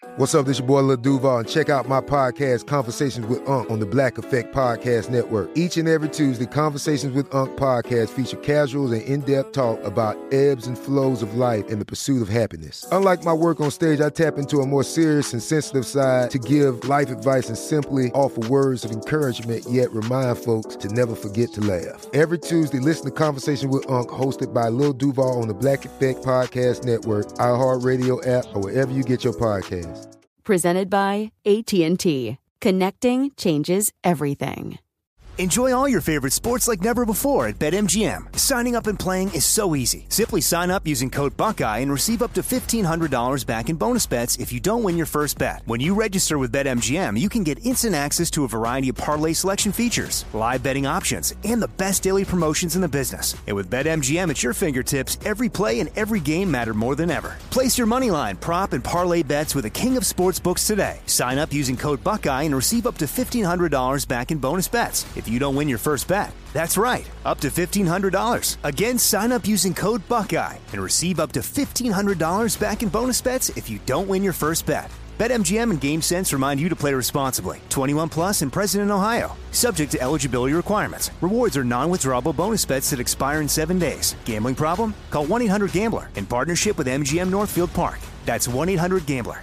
What's up, this your boy Lil Duval, and check out my podcast, Conversations with Unc, on the Black Effect Podcast Network. Each and every Tuesday, Conversations with Unc podcast feature casuals and in-depth talk about ebbs and flows of life and the pursuit of happiness. Unlike my work on stage, I tap into a more serious and sensitive side to give life advice and simply offer words of encouragement, yet remind folks to never forget to laugh. Every Tuesday, listen to Conversations with Unc, hosted by Lil Duval on the Black Effect Podcast Network, iHeartRadio app, or wherever you get your podcasts. Presented by AT&T. Connecting changes everything. Enjoy all your favorite sports like never before at BetMGM. Signing up and playing is so easy. Simply sign up using code Buckeye and receive up to $1,500 back in bonus bets if you don't win your first bet. When you register with BetMGM, you can get instant access to a variety of parlay selection features, live betting options, and the best daily promotions in the business. And with BetMGM at your fingertips, every play and every game matter more than ever. Place your moneyline, prop, and parlay bets with the king of sportsbooks today. Sign up using code Buckeye and receive up to $1,500 back in bonus bets if you don't win your first bet. That's right, up to $1,500. Again, sign up using code Buckeye and receive up to $1,500 back in bonus bets if you don't win your first bet. BetMGM and GameSense remind you to play responsibly. 21 plus and present in Ohio. Subject to eligibility requirements. Rewards are non-withdrawable bonus bets that expire in 7 days. Gambling problem? Call 1-800-GAMBLER in partnership with MGM Northfield Park. That's 1-800-GAMBLER.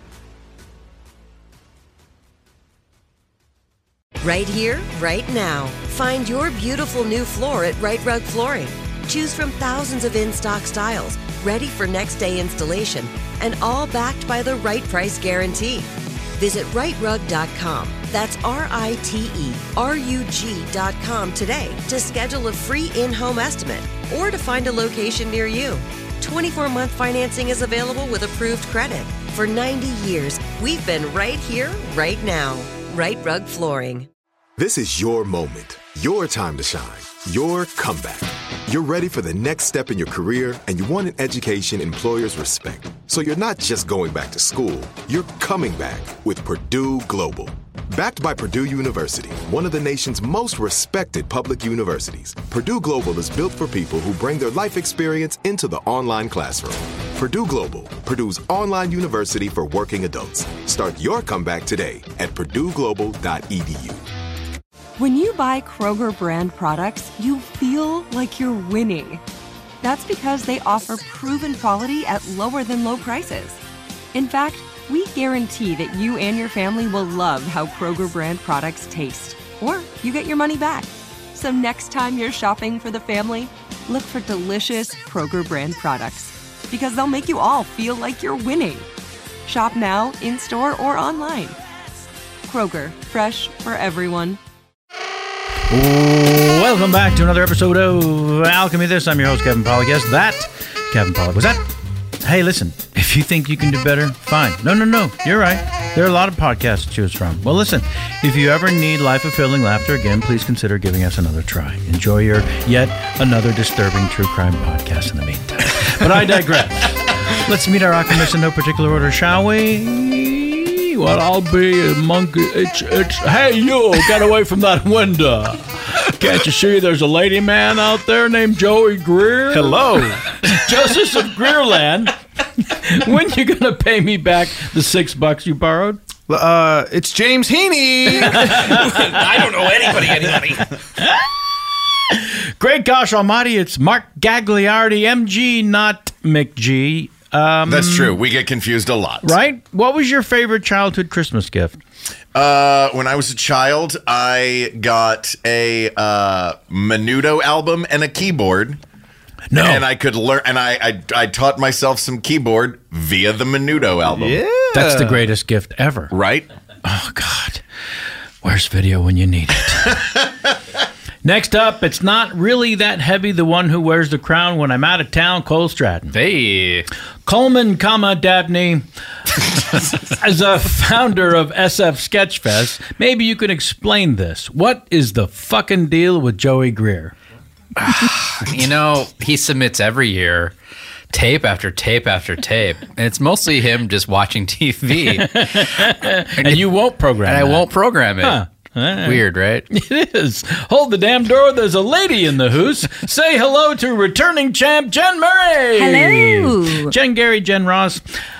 Right here, right now. Find your beautiful new floor at Right Rug Flooring. Choose from thousands of in-stock styles, ready for next day installation, and all backed by the right price guarantee. Visit rightrug.com. That's RITERUG.com today to schedule a free in-home estimate or to find a location near you. 24-month financing is available with approved credit. For 90 years, we've been right here, right now. Right Rug Flooring. This is your moment, your time to shine, your comeback. You're ready for the next step in your career, and you want an education employers respect. So you're not just going back to school, you're coming back with Purdue Global. Backed by Purdue University, one of the nation's most respected public universities, Purdue Global is built for people who bring their life experience into the online classroom. Purdue Global, Purdue's online university for working adults. Start your comeback today at purdueglobal.edu. When you buy Kroger brand products, you feel like you're winning. That's because they offer proven quality at lower than low prices. In fact, we guarantee that you and your family will love how Kroger brand products taste, or you get your money back. So next time you're shopping for the family, look for delicious Kroger brand products, because they'll make you all feel like you're winning. Shop now, in-store, or online. Kroger, fresh for everyone. Welcome back to another episode of Alchemy This. I'm your host, Kevin Pollak. Yes, that Kevin Pollak. Was that? Hey, listen, if you think you can do better, fine. No, you're right. There are a lot of podcasts to choose from. Well, listen, if you ever need life-fulfilling laughter again, please consider giving us another try. Enjoy your yet another disturbing true crime podcast in the meantime. But I digress. Let's meet our alchemists in no particular order, shall we? Well, I'll be a monkey. Hey, you, get away from that window. Can't you see there's a lady man out there named Joey Greer? Hello. Justice of Greerland. When you going to pay me back the $6 you borrowed? It's James Heaney. I don't know anybody. Great gosh almighty, it's Mark Gagliardi, MG, not McG. That's true. We get confused a lot. Right? What was your favorite childhood Christmas gift? When I was a child, I got a Menudo album and a keyboard. No. And I could learn, and I taught myself some keyboard via the Menudo album. Yeah. That's the greatest gift ever. Right? Oh, God. Where's video when you need it? Next up, it's not really that heavy, the one who wears the crown when I'm out of town, Cole Stratton. Hey. Coleman, Dabney, as a founder of SF Sketchfest, maybe you could explain this. What is the fucking deal with Joey Greer? You know, he submits every year tape after tape after tape, and it's mostly him just watching TV. And you won't program it. And I won't program it. Huh. Weird, right? It is. Hold the damn door. There's a lady in the hoose. Say hello to returning champ Jen Murray. Hello. Jen Gary, Jen Ross.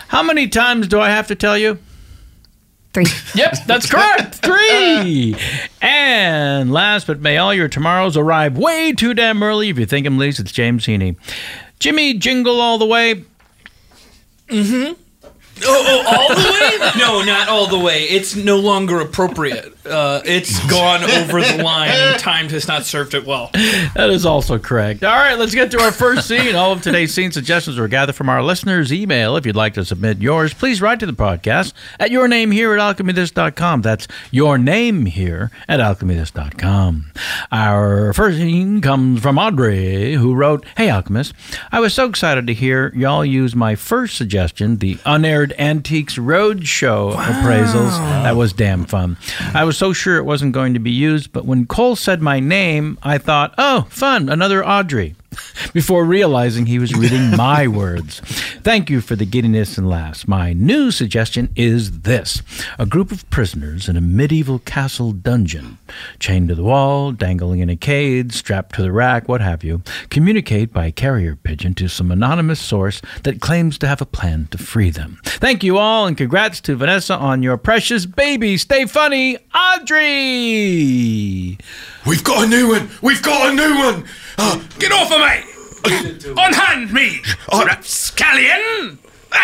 How many times do I have to tell you? 3. Yep, that's correct. 3. And last but may all your tomorrows arrive way too damn early. If you think I'm least, it's James Heaney. Jimmy Jingle all the way. Mm-hmm. Oh, all the way? No, not all the way. It's no longer appropriate. It's gone over the line, and time has not served it well. That is also correct. All right, let's get to our first scene. All of today's scene suggestions were gathered from our listeners' email. If you'd like to submit yours, please write to the podcast at yournamehere@alchemythis.com. That's your name here at alchemythis.com. Our first scene comes from Audrey, who wrote, "Hey, Alchemist, I was so excited to hear y'all use my first suggestion, the unaired Antiques Roadshow appraisals. That was damn fun. I was so sure it wasn't going to be used, but when Cole said my name, I thought, oh, fun, another Audrey, before realizing he was reading my words. Thank you for the giddiness and laughs. My new suggestion is this. A group of prisoners in a medieval castle dungeon, chained to the wall, dangling in a cage, strapped to the rack, what have you, communicate by carrier pigeon to some anonymous source that claims to have a plan to free them. Thank you all, and congrats to Vanessa on your precious baby. Stay funny, Audrey." We've got a new one. We've got a new one. Get off of me! Unhand me, rapscallion!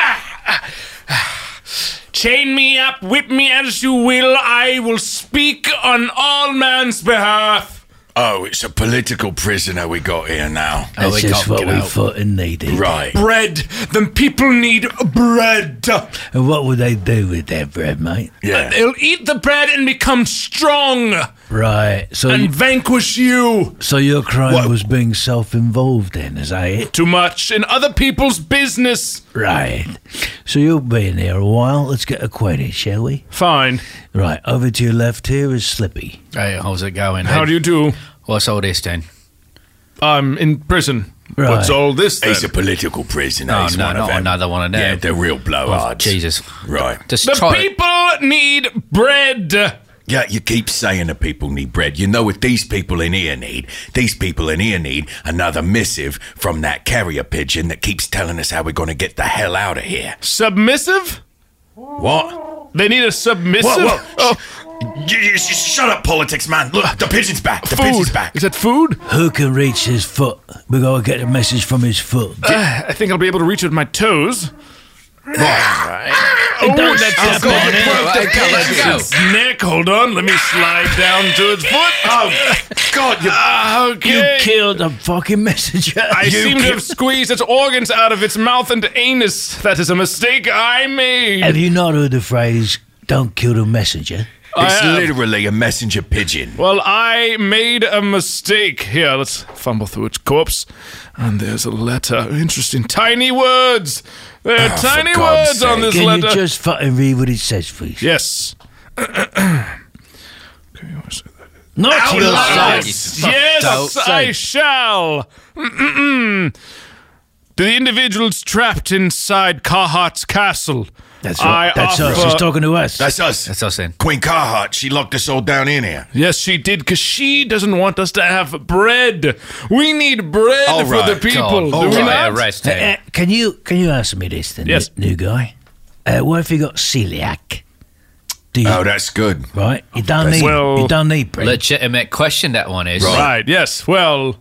Chain me up, whip me as you will. I will speak on all man's behalf. Oh, it's a political prisoner we got here now. That's just what we thought and needed. Right. Bread. Them people need bread. And what would they do with their bread, mate? Yeah. They'll eat the bread and become strong. Right. And vanquish you. So your crime was being self-involved then, is that it? Too much in other people's business. Right. So you've been here a while. Let's get acquainted, shall we? Fine. Right. Over to your left here is Slippy. Hey, how's it going? How do you do? What's all this then? I'm in prison. Right. What's all this then? He's a political prisoner. No, He's no, one of not them. another one of them. Yeah, they're real blowhards. Oh, Jesus. Right. Just The try people need bread. Yeah, you keep saying the people need bread. You know what these people in here need? These people in here need another missive from that carrier pigeon that keeps telling us how we're going to get the hell out of here. Submissive? What? They need a submissive? Whoa. Oh. Shut up, politics, man. Look, the pigeon's back. The pigeon's back. Is that food? Who can reach his foot? We gotta get a message from his foot. I think I'll be able to reach with my toes. Right. Don't let that Let's go. Neck, hold on. Let me slide down to its foot. Oh, God. Okay. You killed a fucking messenger. I seem to have squeezed its organs out of its mouth and anus. That is a mistake I made. Have you not heard the phrase, don't kill the messenger? It's literally a messenger pigeon. Well, I made a mistake. Here, let's fumble through its corpse. And there's a letter. Interesting. Tiny words. There are tiny words on this Can letter. you just fucking read what it says, please? Yes. Not your Yes, I shall. To the individuals trapped inside Carhart's castle. That's right. That's us. He's talking to us. That's us. That's us then. Queen Carhart, she locked us all down in here. Yes, she did, because she doesn't want us to have bread. We need bread All for right, the people. God. Do we Yeah, not? rest him. Can you answer me this then, Yes. new guy? What if you got celiac? Do you, Oh, that's good. right? You don't need. Well- you don't need bread. Legitimate question that one is. Right, yes. Well,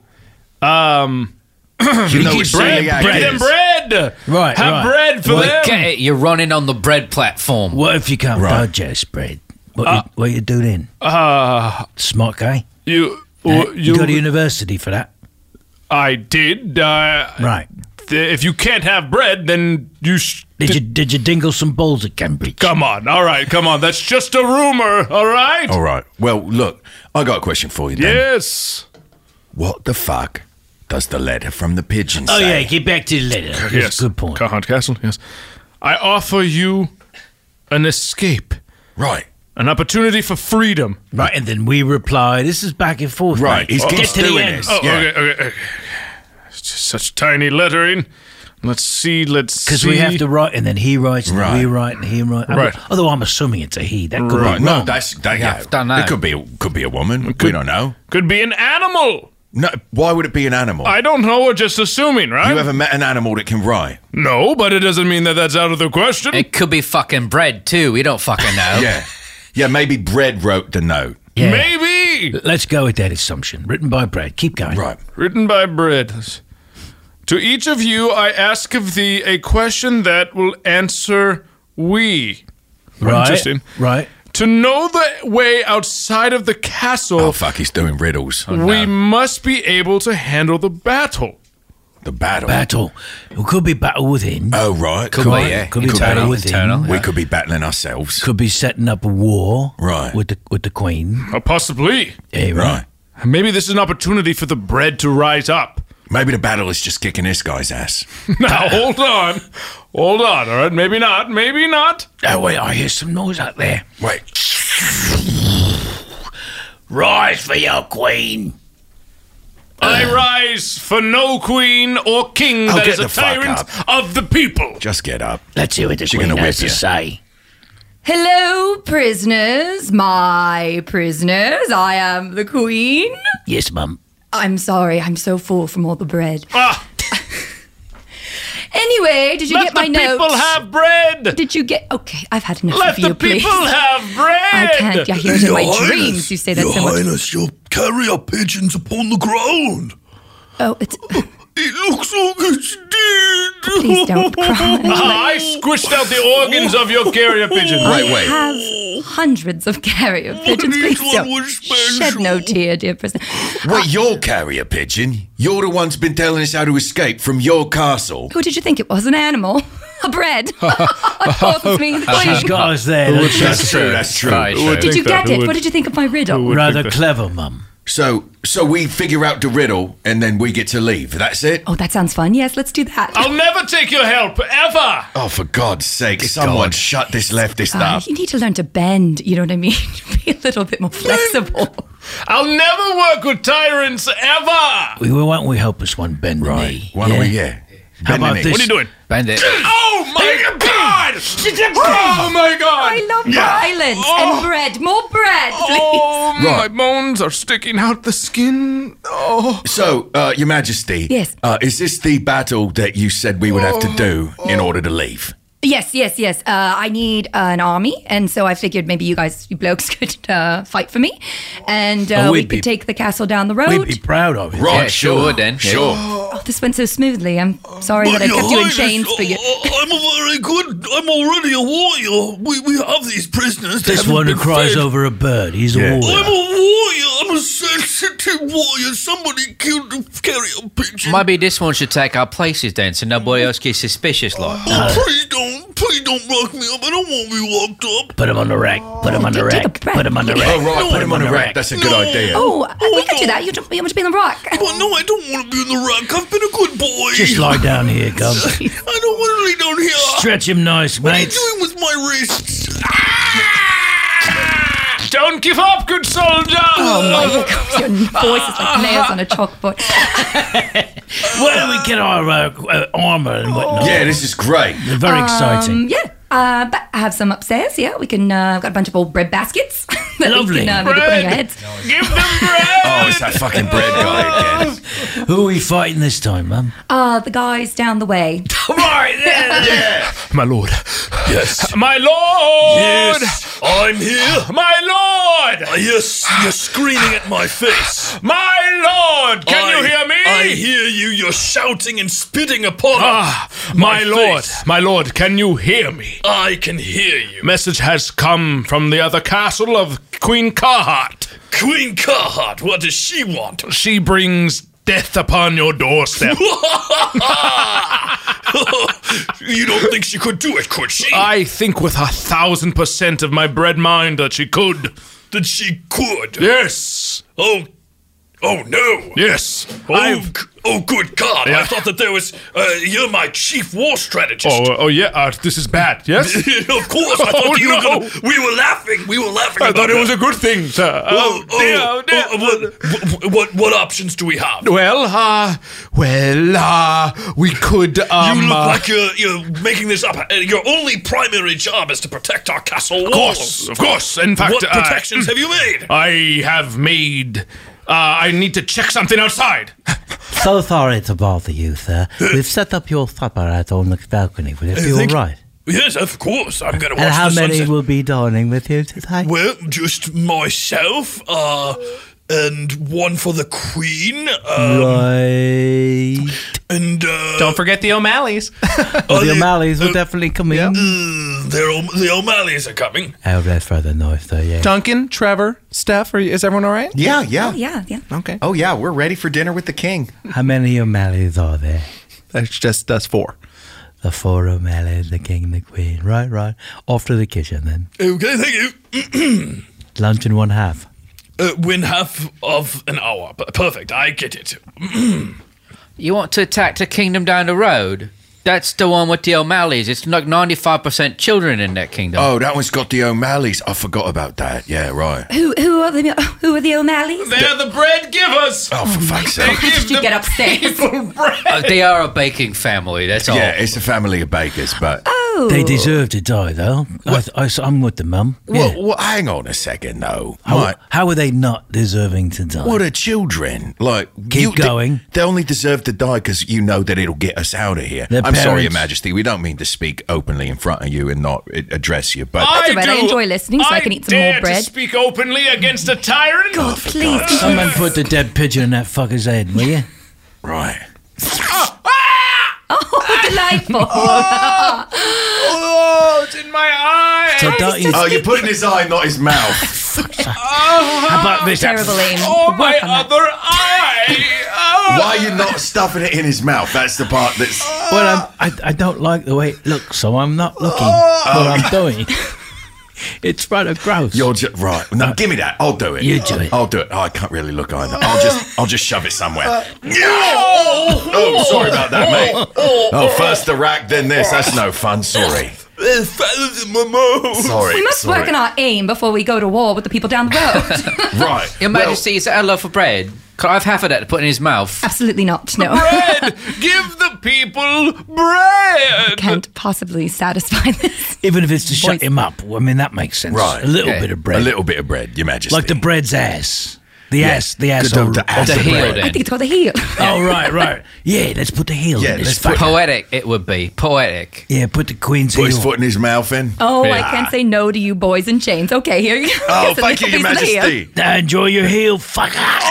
You know what bread. celiac Give them is? bread. Right, Have right. bread for Well, them. get it. You're running on the bread platform. What if you can't Right. digest bread? What you do then? Smart guy. You You go to university for that. I did. Right. If you can't have bread, then you Did you dingle some balls at Cambridge? Come on, all right, come on. That's just a rumor, all right? All right. Well, look, I got a question for you then. Yes. What the fuck does the letter from the pigeon Oh say? yeah, get back to the letter. That's Yes. a good point. Carhart Castle, yes. I offer you an escape. Right. An opportunity for freedom. Right, and then we reply. This is back and forth. Right. mate. He's Get keeps to the doing end. this. Oh, Yeah. okay. It's just such tiny lettering. Let's see. Because we have to write, and then he writes, and then we Right. write, and he writes. Right. Although I'm assuming it's a he. That could Right. be No, wrong. that's that. Yeah, Yeah, don't know. It could be a woman. We don't know. Could be an animal. No, why would it be an animal? I don't know, we're just assuming, right? You ever met an animal that can write? No, but it doesn't mean that that's out of the question. It could be fucking bread, too. We don't fucking know. Yeah, maybe Bread wrote the note. Yeah. Maybe. Let's go with that assumption. Written by Brad. Keep going. Right. Written by Bread. To each of you, I ask of thee a question that will answer we. Right. Interesting. Right. To know the way outside of the castle, Oh, fuck, he's doing riddles. we must be able to handle the battle. The battle. Battle. It could be battle within. Oh, right. Could be, yeah. Could be Could be battle within. internal. We could be battling ourselves. Could be setting up a war. Right. With the queen. Possibly. Yeah, Right. Maybe this is an opportunity for the bread to rise up. Maybe the battle is just kicking this guy's ass. Now, hold on. Hold on, all right? Maybe not. Maybe not. Oh, wait, I hear some noise out there. Wait. Rise for your queen. I rise for no queen or king that get is a the fuck tyrant up. of the people. Just get up. Let's hear what the She queen gonna has whip to you. say. Hello, prisoners. My prisoners. I am the queen. Yes, Mum. I'm sorry. I'm so full from all the bread. Ah, Anyway, did you let get my the note? people have bread. Did you get... Okay, I've had enough Let of you, the please. people have bread. I can't. I hear it in my dreams. You say that so much. Highness, your carrier pigeon's upon the ground. Oh, it's... It looks like it's dead. Please don't cry. I squished out the organs of your carrier pigeon. I have hundreds of carrier pigeons. Please don't shed no tear, dear prisoner. Wait, your carrier pigeon? You're the one's been telling us how to escape from your castle. Who did you think it was? An animal? A bread? Of course it's me, the She's queen. got us there. doesn't she? That's true, that's true. Right, Who would Did you think that? get Who it? would- What did you think of my riddle? Rather clever, Mum. So we figure out the riddle and then we get to leave. That's it? Oh, that sounds fun. Yes, let's do that. I'll never take your help, ever. Oh, for God's sake, someone shut this leftist up. You need to learn to bend, you know what I mean? Be a little bit more flexible. I'll never work with tyrants, ever. Why don't we help us one bend the knee? Why don't we, yeah. How Bend the about knee. this? What are you doing? Bend it. Oh, my God. Oh, my God. I love violence and bread. More bread, please. Oh, my Right. bones are sticking out the skin. Oh. So, Your Majesty. Yes. Is this the battle that you said we would have to do in order to leave? Yes. I need an army, and so I figured maybe you blokes could fight for me, and we we'd be- could take the castle down the road. We'd be proud of it. Right, Yeah, sure would then. Yeah. Sure. Oh, this went so smoothly. I'm sorry that I Your kept you in Highness, chains for you. I'm already a warrior. We have these prisoners. They This haven't one who been cries fed. over a bird. He's a Yeah. I'm warrior. a warrior. I'm a sensitive warrior. Somebody killed the carrier pigeon. Maybe this one should take our places then, so nobody else gets suspicious like. Please don't lock me up. I don't want to be locked up. Put him on the rack. Put him on the Take a rack. breath. Put him on the rack. Oh, right, put him on the rack. That's a good idea. Oh, we could do that. You want to be on the rock? But no, I don't want to be in the rack. I've been a good boy. Just lie down here, Gov. I don't want to lay down here. Stretch him nice, What are you mate. doing with my wrists? Don't give up, good soldier. Oh my God, your voice is like nails on a chalkboard. Where do we get our armor and whatnot? Yeah, this is great. They're very exciting. But I have some upstairs. Yeah, we can. I've got a bunch of old bread baskets. that Lovely. We can maybe put on your heads. Give them bread. Oh, it's that fucking bread guy again. Who are we fighting this time, Mum? The guys down the way. Right there. Yeah. My lord. Yes. My lord. Yes, I'm here. My lord. Yes, you're screaming at my face. My lord. Can you hear me? I hear you. You're shouting and spitting upon my lord. face. My lord, can you hear me? I can hear you. Message has come from the other castle of Queen Carhart. Queen Carhart, what does she want? She brings death upon your doorstep. You don't think she could do it, could she? I think with 1,000% of my bread mind that she could. That she could? Yes. Oh no. Yes. Oh, good God. Yeah. I thought that there was... you're my chief war strategist. Oh yeah. This is bad. Yes. Of course. I thought you were gonna... We were laughing. I about thought it that. was a good thing, sir. What options do we have? Well, we could. You look like you're making this up. Your only primary job is to protect our castle walls. Of course. In fact, What protections have you made? I have made I need to check something outside. So sorry to bother you, sir. We've set up your supper out on the balcony. Will it be all right? Yes, of course. I'm going to watch And how the many sunset. will be dining with you today? Well, just myself, and one for the Queen. Right. And Don't forget the O'Malleys. The O'Malleys will definitely come in. the O'Malleys are coming. Oh, that's rather nice, though, yeah. Duncan, Trevor, Steph, is everyone all right? Yeah. Oh, yeah. Okay. Oh, yeah, we're ready for dinner with the king. How many O'Malleys are there? That's 4. The 4 O'Malleys, the king and the queen. Right. Off to the kitchen, then. Okay, thank you. Lunch in 1/2. Win half of an hour. Perfect, I get it. You want to attack the kingdom down the road? That's the one with the O'Malleys. It's like 95% children in that kingdom. Oh, that one's got the O'Malleys. I forgot about that. Yeah, right. Who are the O'Malleys? They're the bread givers. Oh, for fuck's sake. How did you get upstairs? They are a baking family, that's all. Yeah, it's a family of bakers, but... Oh. They deserve to die, though. I'm with them, Mum. Yeah. Well, hang on a second, though. How are they not deserving to die? Well, they're children. Like, Keep going. They only deserve to die because you know that it'll get us out of here. I'm sorry, Your Majesty. We don't mean to speak openly in front of you and not address you, but... That's all right. I enjoy listening, so I can eat some more dare bread. to speak openly against a tyrant. God, please. Someone put the dead pigeon in that fucker's head, will you? Right. Oh, delightful. Oh, it's in my eye. So don't you... Oh, you're putting his eye, not his mouth. How about this? Terrible aim. Oh, my Work on that. other eye. Oh. Why are you not stuffing it in his mouth? That's the part that's... Well, I don't like the way it looks, so I'm not looking what I'm doing. It's rather gross. You're just... Right. No, give me that. I'll do it. You do it. I'll do it. Oh, I can't really look either. I'll just shove it somewhere. Oh, sorry about that, mate. Oh, first the rack, then this. That's no fun. Sorry. Sorry. We must work on our aim before we go to war with the people down the road. Right. Your Majesty, is that a loaf of bread? Can I have half of that to put in his mouth? Absolutely not, no. Bread! Give the people bread! Can't possibly satisfy this. Even if it's to shut him up. I mean, that makes sense. Right. A little Okay. bit of bread. A little bit of bread, Your Majesty. Like the bread's ass. The ass. The ass. The ass The of heel bread. then. I think it's called the heel. Oh, right. Yeah, let's put the heel Yeah, in this let's put- fucker. Poetic, it would be. Poetic. Yeah, put the queen's Put his heel. foot in his mouth in. Oh, I Yeah. can't say no to you boys in chains. Okay, here you go. Oh, Here's a thank you, little Your piece of the heel. Majesty. Now enjoy your heel, fucker.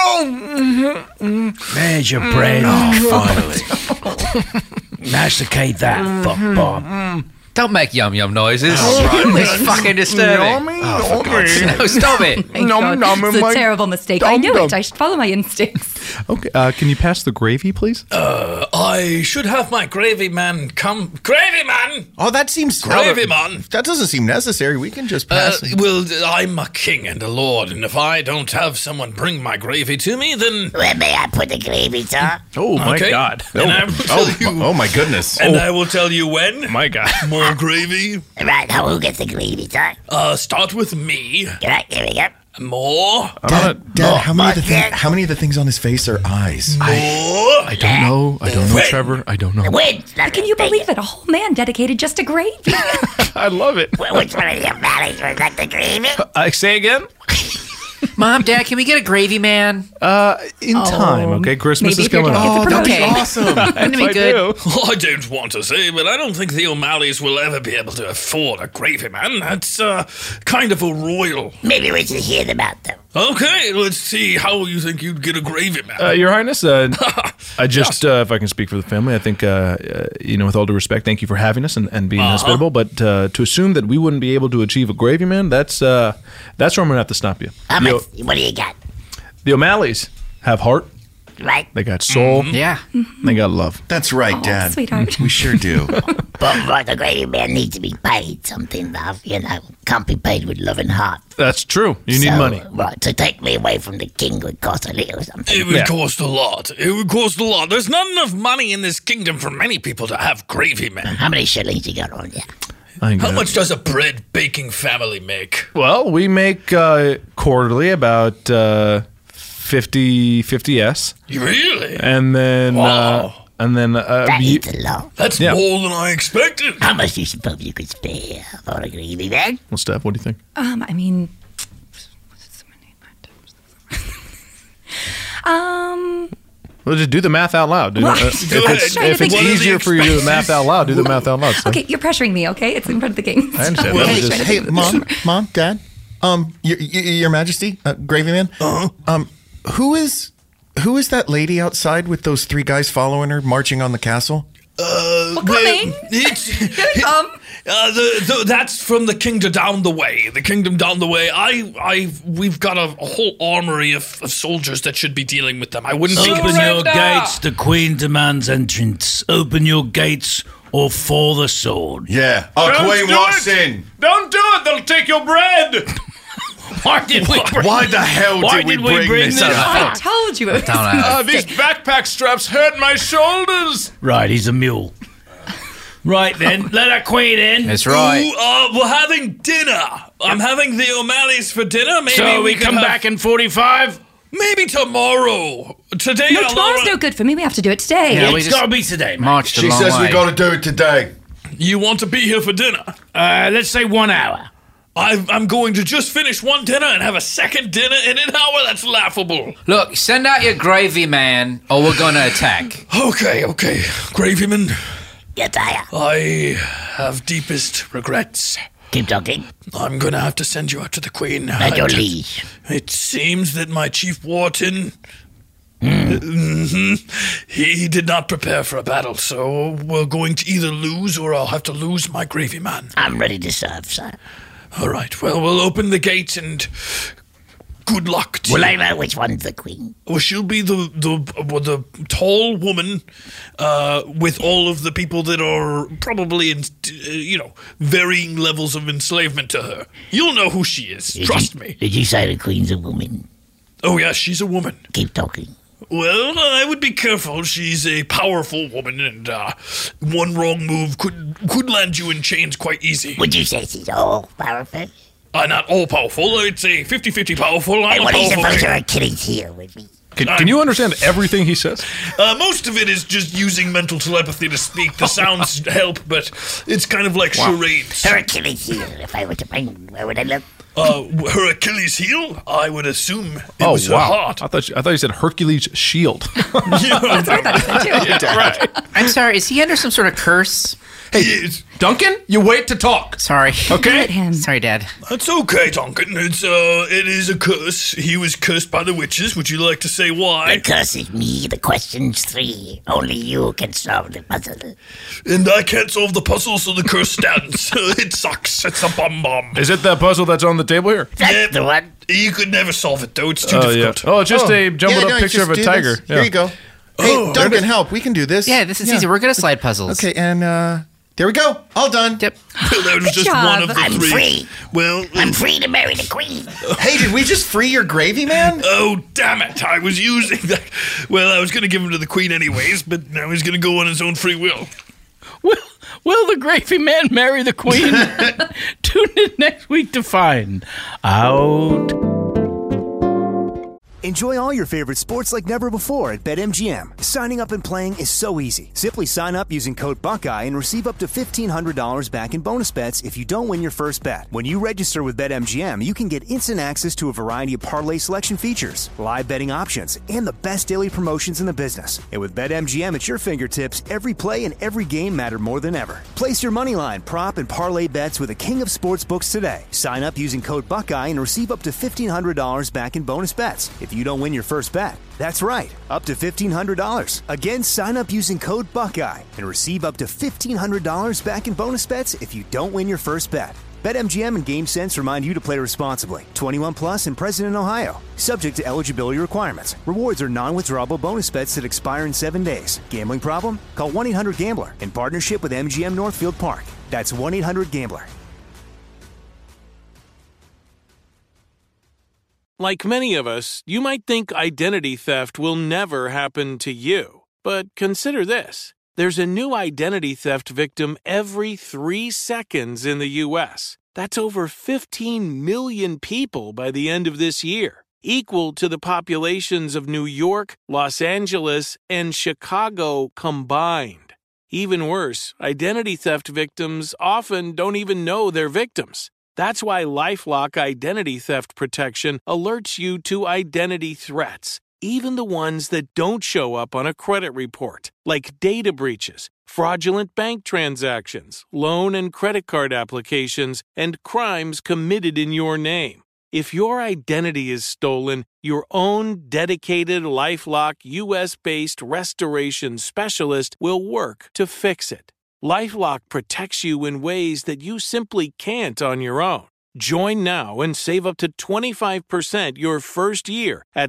There's your bread. Finally. Masticate that, fuck bomb. Don't make yum noises. Oh, right. It's fucking disturbing. Oh, for God's sake. No, stop it. Thank God. It's a terrible mistake. I knew it. I should follow my instincts. Okay, can you pass the gravy, please? I should have my gravy man come. Gravy man! Oh, that seems... Gravy man! That doesn't seem necessary. We can just pass it. Well, I'm a king and a lord, and if I don't have someone bring my gravy to me, then... Where may I put the gravy, sir? Oh, my Okay. God. And I will tell you... Oh, my goodness. And I will tell you when. My God. More gravy. Right, now who gets the gravy, sir? Start with me. Right, here we go. More. Dad, how many of the things on his face are eyes? More. I don't know. I don't know, Trevor. I don't know. Wait, Can you believe it? A whole man dedicated just to gravy. I love it. which one of your valleys was that the gravy? Say again? Mom, Dad, can we get a gravy man? In time, okay? Christmas maybe is if you're coming gonna up. get the Okay. Awesome. Wouldn't it be good? I don't want to say, but I don't think the O'Malleys will ever be able to afford a gravy man. That's kind of a royal. Maybe we should hear about them. Okay, let's see how you think you'd get a gravy man. Your Highness, I just, if I can speak for the family, I think, with all due respect, thank you for having us and being hospitable. But to assume that we wouldn't be able to achieve a gravy man, that's where I'm going to have to stop you. How much? What do you got? The O'Malleys have heart. Right. They got soul. Yeah. They got love. That's right, Dad. Sweetheart. We sure do. But the gravy man needs to be paid something, love. Can't be paid with love and heart. That's true. You need So, money. Right, to take me away from the king would cost a little something. It would cost a lot. It would cost a lot. There's not enough money in this kingdom for many people to have gravy men. How many shillings you got on you? How much does a bread baking family make? Well, we make quarterly about 50-50s. Really? And then... Wow. That is a lot. That's more than I expected. How much do you suppose you could spare for a gravy man? Well, Steph, what do you think? I mean, Well, just do the math out loud. Well, If it's easier for you to do the math out loud, do the math out loud. So. Okay, you're pressuring me, okay? It's in front of the king. I understand. Hey, Mom, Dad, Your Majesty, Gravy Man. Who is that lady outside with those 3 guys following her, marching on the castle? That's from the kingdom down the way. The kingdom down the way. We've got a whole armory of soldiers that should be dealing with them. I wouldn't Open your gates. The queen demands entrance. Open your gates or for the sword. Yeah. Our queen walks in. Don't do it. They'll take your bread. Why the hell did we bring this up? I told you it was These backpack straps hurt my shoulders. Right, he's a mule. Right then, let our queen in. That's right. We're having dinner. I'm having the O'Malleys for dinner. Maybe so we come back in 45? Maybe tomorrow. Today, No, tomorrow's no good for me. We have to do it today. Yeah, it's got to be today, man. Marched a She long says way. we got to do it today. You want to be here for dinner? Let's say 1 hour. I'm going to just finish one dinner and have a second dinner in an hour. That's laughable. Look, send out your gravy man, or we're going to attack. Okay. Gravyman. Yes, I have deepest regrets. Keep talking. I'm going to have to send you out to the Queen. At your liege. It seems that my Chief Wharton, he did not prepare for a battle, so we're going to either lose or I'll have to lose my gravy man. I'm ready to serve, sir. All right, well, we'll open the gates and good luck to Will you. I know which one's the queen? Well, she'll be the tall woman with all of the people that are probably in, varying levels of enslavement to her. You'll know who she is. Trust me. Did you say the queen's a woman? Oh, yeah, she's a woman. Keep talking. Well, I would be careful. She's a powerful woman, and one wrong move could land you in chains quite easy. Would you say she's all powerful? Not all powerful. I'd say 50-50 powerful. Hey, what do you suppose your Achilles heel with me? Can you understand everything he says? Most of it is just using mental telepathy to speak. The sounds help, but it's kind of like charades. Her Achilles heel, if I were to find, where would I look? Her Achilles heel? I would assume it was her heart. I thought you said Hercules' shield. Right. I'm sorry, is he under some sort of curse? Hey, Duncan, you wait to talk. Sorry. Okay? Sorry, Dad. That's okay, Duncan. It is a curse. He was cursed by the witches. Would you like to say why? The curse is me. The question's 3. Only you can solve the puzzle. And I can't solve the puzzle, so the curse stands. It sucks. It's a bum. Is it that puzzle that's on the table here? That's the one. You could never solve it, though. It's too difficult. Yeah. Oh, it's just a jumbled up picture of a tiger. Here you go. Hey, Duncan, help. We can do this. Yeah, this is easy. We're good at slide puzzles. Okay, and there we go. All done. Yep. Well, that was just one of the I'm 3. free. Well, I'm free to marry the queen. Hey, did we just free your gravy man? Oh, damn it. I was using that. Well, I was going to give him to the queen anyways, but now he's going to go on his own free will. Will the gravy man marry the queen? Tune in next week to find out. Enjoy all your favorite sports like never before at BetMGM. Signing up and playing is so easy. Simply sign up using code Buckeye and receive up to $1,500 back in bonus bets if you don't win your first bet. When you register with BetMGM, you can get instant access to a variety of parlay selection features, live betting options, and the best daily promotions in the business. And with BetMGM at your fingertips, every play and every game matter more than ever. Place your moneyline, prop, and parlay bets with the king of sportsbooks today. Sign up using code Buckeye and receive up to $1,500 back in bonus bets if you don't win your first bet. That's right, up to $1,500. Again, sign up using code Buckeye and receive up to $1,500 back in bonus bets if you don't win your first bet. BetMGM and GameSense remind you to play responsibly. 21 plus and present in Ohio. Subject to eligibility requirements. Rewards are non-withdrawable bonus bets that expire in 7 days. Gambling problem? Call 1-800-GAMBLER in partnership with MGM Northfield Park. That's 1-800-GAMBLER. Like many of us, you might think identity theft will never happen to you. But consider this. There's a new identity theft victim every 3 seconds in the U.S. That's over 15 million people by the end of this year, equal to the populations of New York, Los Angeles, and Chicago combined. Even worse, identity theft victims often don't even know they're victims. That's why LifeLock Identity Theft Protection alerts you to identity threats, even the ones that don't show up on a credit report, like data breaches, fraudulent bank transactions, loan and credit card applications, and crimes committed in your name. If your identity is stolen, your own dedicated LifeLock US-based restoration specialist will work to fix it. LifeLock protects you in ways that you simply can't on your own. Join now and save up to 25% your first year at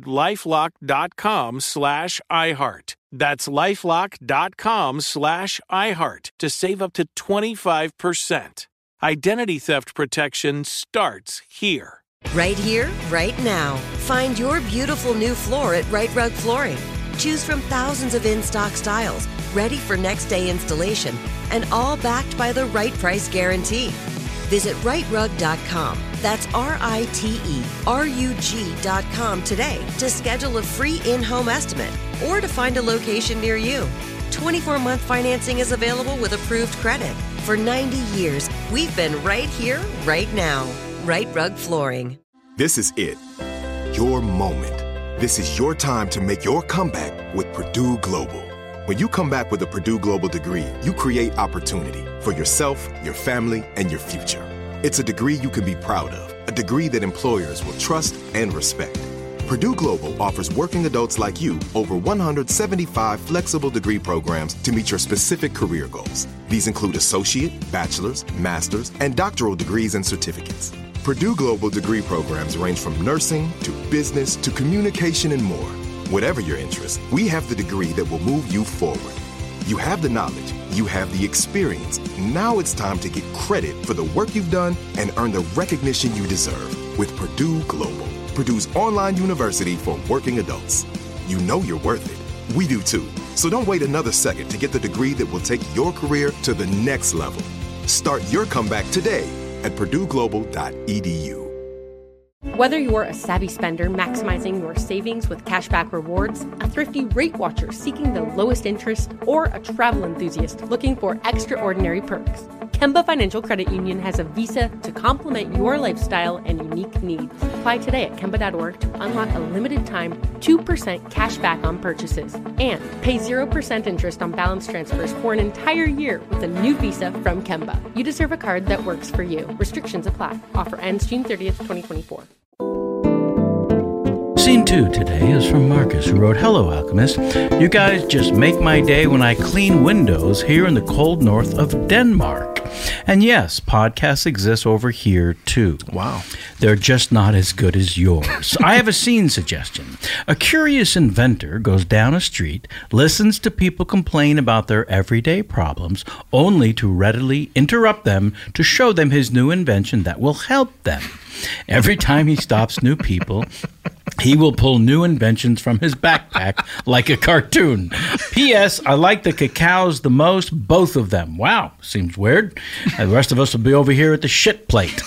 LifeLock.com/iHeart. That's LifeLock.com/iHeart to save up to 25%. Identity theft protection starts here. Right here, right now. Find your beautiful new floor at Right Rug Flooring. Choose from thousands of in-stock styles, ready for next day installation, and all backed by the right price guarantee. Visit rightrug.com. That's RITERUG.com today to schedule a free in-home estimate or to find a location near you. 24-month financing is available with approved credit. For 90 years, we've been right here, right now. Right Rug Flooring. This is it. Your moment. This is your time to make your comeback with Purdue Global. When you come back with a Purdue Global degree, you create opportunity for yourself, your family, and your future. It's a degree you can be proud of, a degree that employers will trust and respect. Purdue Global offers working adults like you over 175 flexible degree programs to meet your specific career goals. These include associate, bachelor's, master's, and doctoral degrees and certificates. Purdue Global degree programs range from nursing to business to communication and more. Whatever your interest, we have the degree that will move you forward. You have the knowledge, you have the experience. Now it's time to get credit for the work you've done and earn the recognition you deserve with Purdue Global, Purdue's online university for working adults. You know you're worth it. We do too. So don't wait another second to get the degree that will take your career to the next level. Start your comeback today at purdueglobal.edu. Whether you're a savvy spender maximizing your savings with cashback rewards, a thrifty rate watcher seeking the lowest interest, or a travel enthusiast looking for extraordinary perks, Kemba Financial Credit Union has a visa to complement your lifestyle and unique needs. Apply today at Kemba.org to unlock a limited-time 2% cash back on purchases and pay 0% interest on balance transfers for an entire year with a new visa from Kemba. You deserve a card that works for you. Restrictions apply. Offer ends June 30th, 2024. Scene 2 today is from Marcus, who wrote, "Hello, Alchemist. You guys just make my day when I clean windows here in the cold north of Denmark. And yes, podcasts exist over here too. Wow. They're just not as good as yours. I have a scene suggestion. A curious inventor goes down a street, listens to people complain about their everyday problems, only to readily interrupt them to show them his new invention that will help them. Every time he stops new people, he will pull new inventions from his backpack like a cartoon. P.S. I like the cacaos the most, both of them." Wow, seems weird. The rest of us will be over here at the shit plate.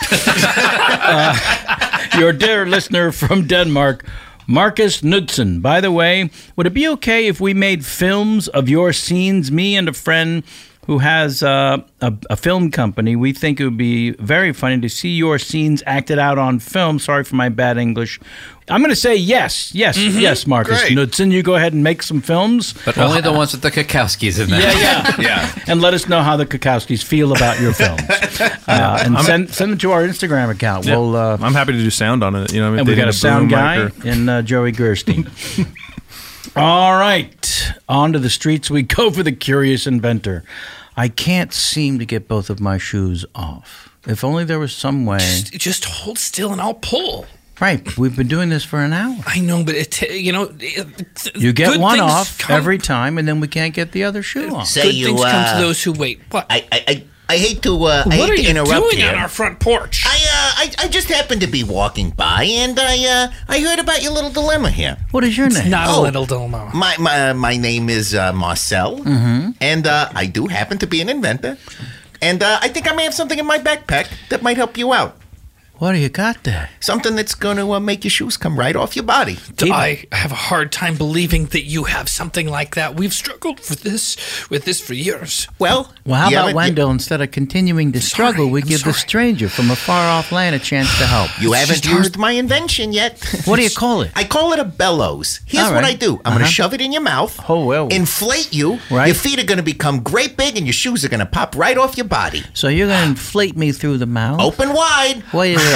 Your dear listener from Denmark, Marcus Knudsen. By the way, would it be okay if we made films of your scenes, me and a friend who has a film company? We think it would be very funny to see your scenes acted out on film. Sorry for my bad English. I'm going to say yes, Marcus Knudsen. You go ahead and make some films. But only the ones with the Kakowskis in them. Yeah. And let us know how the Kakowskis feel about your films. And send them to our Instagram account. Yeah. We'll, I'm happy to do sound on it. And we got a sound guy in Joey Gerstein. All right. On to the streets we go for the curious inventor. I can't seem to get both of my shoes off. If only there was some way. Just hold still and I'll pull. Right. We've been doing this for an hour. I know, but you get one off every time, and then we can't get the other shoe off. Good things come to those who wait. What? I hate to what I hate are to you interrupt doing you. on our front porch? I just happened to be walking by, and I heard about your little dilemma here. What is your name? It's not a little dilemma. My name is Marcel, and I do happen to be an inventor, and I think I may have something in my backpack that might help you out. What do you got there? Something that's going to make your shoes come right off your body. I have a hard time believing that you have something like that. We've struggled with this for years. Well, how about, Wendell, instead of continuing to struggle, we give the stranger from a far-off land a chance to help? You haven't used my invention yet. What do you call it? I call it a bellows. Here's what I do. I'm going to shove it in your mouth, inflate you. Right. Your feet are going to become great big, and your shoes are going to pop right off your body. So you're going to inflate me through the mouth? Open wide. Wait a minute.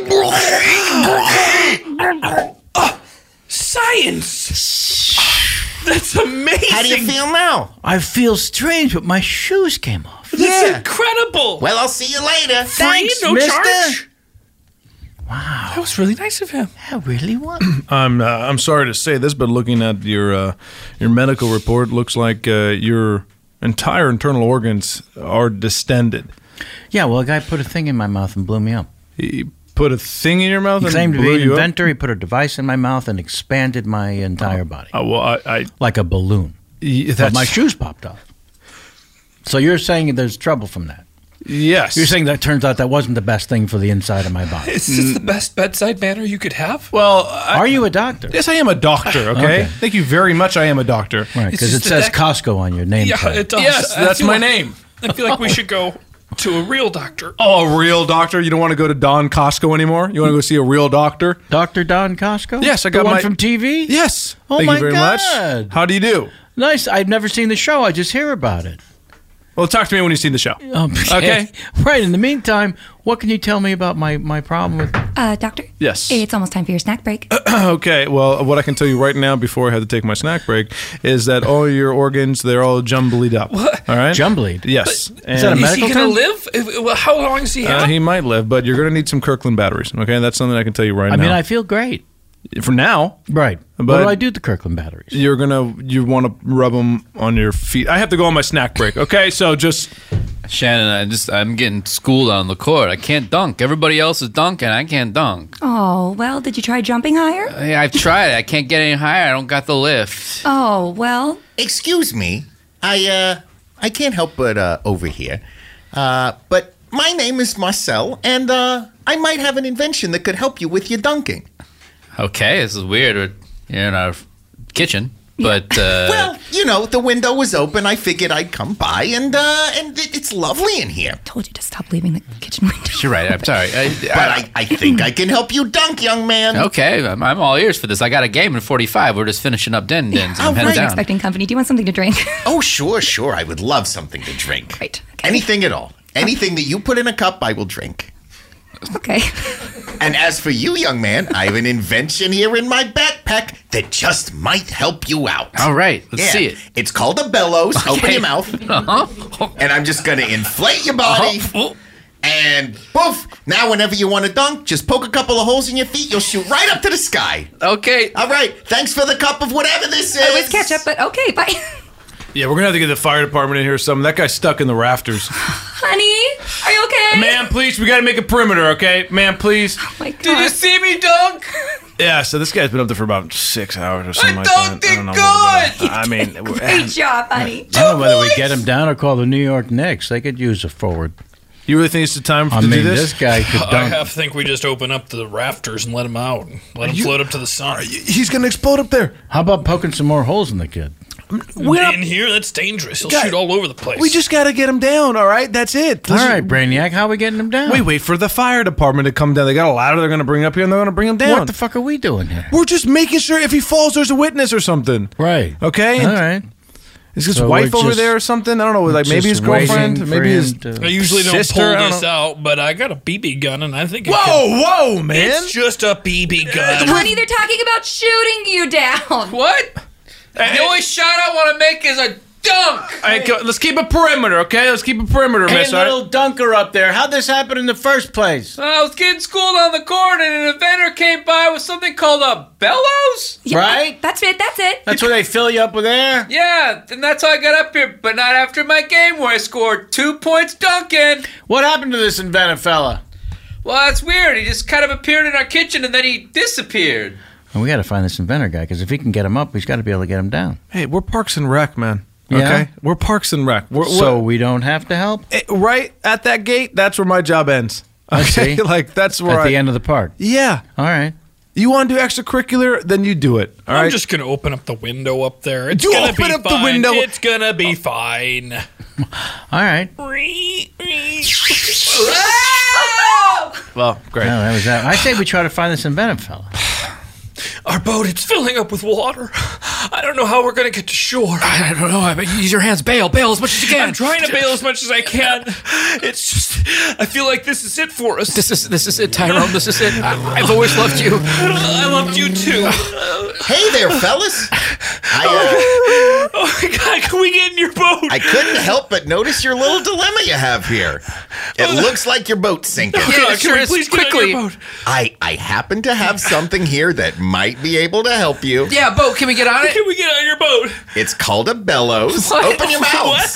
Science! That's amazing! How do you feel now? I feel strange, but my shoes came off. That's incredible! Well, I'll see you later. Thanks, no mister. Charge? Wow. That was really nice of him. Yeah, really was. I'm sorry to say this, but looking at your medical report, looks like your entire internal organs are distended. Yeah, well, a guy put a thing in my mouth and blew me up. He put a thing in your mouth He and claimed to be blew an you up? inventor. He put a device in my mouth and expanded my entire body. Well, I like a balloon. But my shoes popped off. So you're saying there's trouble from that? Yes. You're saying that turns out that wasn't the best thing for the inside of my body. Is this the best bedside manner you could have? Well, are you a doctor? Yes, I am a doctor, okay? Thank you very much, I am a doctor. Right, because it says Costco on your name tag. it does. Yes, that's my name. I feel like we should go to a real doctor. Oh, a real doctor? You don't want to go to Don Costco anymore? You want to go see a real doctor? Dr. Don Costco? Yes, I got the one my... from TV? Yes. Oh, Thank my you very God. much. How do you do? Nice. I've never seen the show. I just hear about it. Well, talk to me when you've seen the show. Okay. Right. In the meantime, what can you tell me about my problem with... Doctor? Yes. It's almost time for your snack break. Okay, well, what I can tell you right now before I have to take my snack break is that all your organs, they're all jumblied up. What? All right? Jumblied? Yes. Is he going to live? How long is he have? He might live, but you're going to need some Kirkland batteries, okay? That's something I can tell you right now. I mean, I feel great. For now. Right. But what do I do with the Kirkland batteries? You want to rub them on your feet. I have to go on my snack break, okay? So just... Shannon, I'm getting schooled on the court. I can't dunk. Everybody else is dunking. I can't dunk. Oh, well, did you try jumping higher? Hey, I've tried. I can't get any higher. I don't got the lift. Oh, well. Excuse me. I can't help but over here. But my name is Marcel, and I might have an invention that could help you with your dunking. Okay, this is weird. You're in our kitchen, but... Well, the window was open. I figured I'd come by, and it's lovely in here. Told you to stop leaving the kitchen window. You're right. I'm sorry. But I think I can help you dunk, young man. Okay, I'm all ears for this. I got a game in 45. We're just finishing up dins and Oh, heading right. down. Expecting company. Do you want something to drink? Oh, sure. I would love something to drink. Great. Anything at all. Anything that you put in a cup, I will drink. Okay. And as for you, young man, I have an invention here in my backpack that just might help you out. All right, let's see it. It's called a bellows. Okay. Open your mouth. And I'm just going to inflate your body. And poof. Now, whenever you want to dunk, just poke a couple of holes in your feet. You'll shoot right up to the sky. Okay. All right. Thanks for the cup of whatever this is. It was ketchup, but okay, bye. Yeah, we're going to have to get the fire department in here or something. That guy's stuck in the rafters. Honey, are you okay? Ma'am, please, we got to make a perimeter, okay? Ma'am, please. Oh my God. Did you see me dunk? Yeah, so this guy's been up there for about 6 hours or something like dunked that. it I don't know. good! I mean, Great job, honey. I don't know whether we get him down or call the New York Knicks. They could use a forward. You really think it's the time to I do mean, this? this guy could dunk. I think we just open up the rafters and let him out. And let him float up to the sun. He's going to explode up there. How about poking some more holes in the kid? In here, that's dangerous. He'll shoot all over the place. We just got to get him down, all right? That's it. All right, Brainiac, how are we getting him down? We wait for the fire department to come down. They got a ladder they're going to bring up here, and they're going to bring him down. What the fuck are we doing here? We're just making sure if he falls, there's a witness or something. Right. Okay? All right. Is his So wife we're over just- there or something? I don't know. Like maybe his just waiting girlfriend, for maybe his him to- I usually don't sister, pull I don't this know. out, but I got a BB gun, and I think it Whoa, man! It's just a BB gun. Honey, they're talking about shooting you down. What? The only shot I want to make is a dunk. All right, let's keep a perimeter, okay? Let's keep a perimeter, Hey, miss. all right? little dunker up there. How'd this happen in the first place? I was getting schooled on the court, and an inventor came by with something called a bellows. Yeah, Right? That's it. That's it. That's where they fill you up with air? Yeah, and that's how I got up here, but not after my game where I scored 2 points dunking. What happened to this inventive fella? Well, that's weird. He just kind of appeared in our kitchen, and then he disappeared. Well, we got to find this inventor guy, because if he can get him up, he's got to be able to get him down. Hey, we're Parks and Rec, man. Yeah? Okay? We're Parks and Rec. So we don't have to help? Right at that gate, that's where my job ends. I see. Like that's where At the end of the park. Yeah. All right. You want to do extracurricular, then you do it. All right. I'm just gonna open up the window up there. It's You gonna open be up the fine. window. It's gonna be fine. All right. Well, great. No, that was that. I say we try to find this inventive fella. Our boat, it's filling up with water. I don't know how we're going to get to shore. I don't know. I mean, use your hands. Bail as much as you can. I'm trying to bail as much as I can. It's just, I feel like this is it for us. This is it, Tyrone. This is it. I've always loved you. I loved you too. Hey there, fellas. Oh my God, can we get in your boat? I couldn't help but notice your little dilemma you have here. It looks like your boat's sinking. Oh, God, can we please get on your boat? I happen to have something here that might be able to help you. Yeah, boat. Can we get on it? Can we get on your boat? It's called a bellows. What? Open your mouths.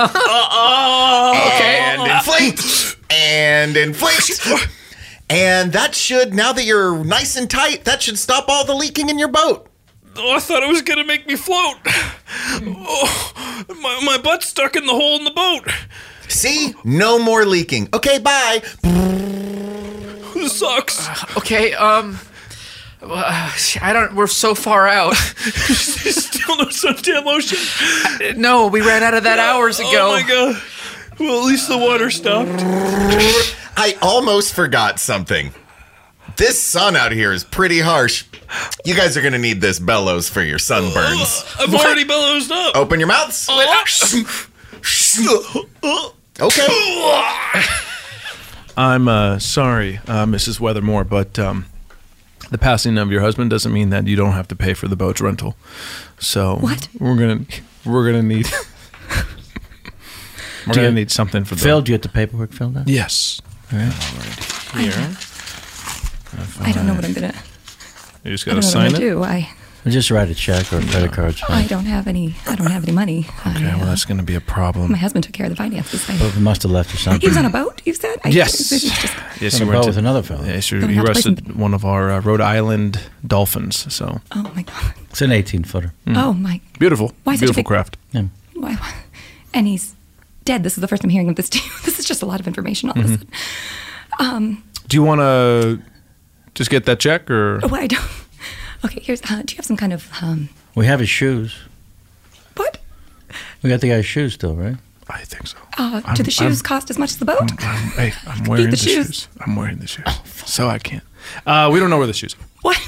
Okay. And inflate. And inflate. And that should, now that you're nice and tight, that should stop all the leaking in your boat. Oh, I thought it was going to make me float. Oh, my butt's stuck in the hole in the boat. See? No more leaking. Okay, bye. This sucks. Okay, I don't. We're so far out. Still no suntan lotion? No, we ran out of that hours ago. Oh my God. Well, at least the water stopped. I almost forgot something. This sun out here is pretty harsh. You guys are going to need this bellows for your sunburns. I've already bellowsed up. Open your mouths. Okay. I'm sorry, Mrs. Weathermore, but the passing of your husband doesn't mean that you don't have to pay for the boat's rental. So What? we're gonna need need something for the Phil, do you get the paperwork filled out? Yes. All right. Here. I don't know what I'm gonna. You just I gotta don't know what sign I'm it. gonna do. I Just write a check or a credit card. I don't have any money. Okay, well that's gonna be a problem. My husband took care of the finances. Well, he must have left or something. He was on a boat, you said? Yes. Yes, he On a rented boat with another fellow. Yes, Don't he have to arrested one of our Rhode Island dolphins. So Oh my God. It's an 18-footer. Oh my. beautiful, Why such a beautiful big- craft. Why? And he's dead. This is the first I'm hearing of this too. This is just a lot of information all of a sudden. Do you want to just get that check or? Oh, I don't. Okay, here's. Do you have some kind of? We have his shoes. What? We got the guy's shoes still, right? I think so. Do the shoes cost as much as the boat? I'm wearing the shoes. I'm wearing the shoes, so I can't. We don't know where the shoes are. What?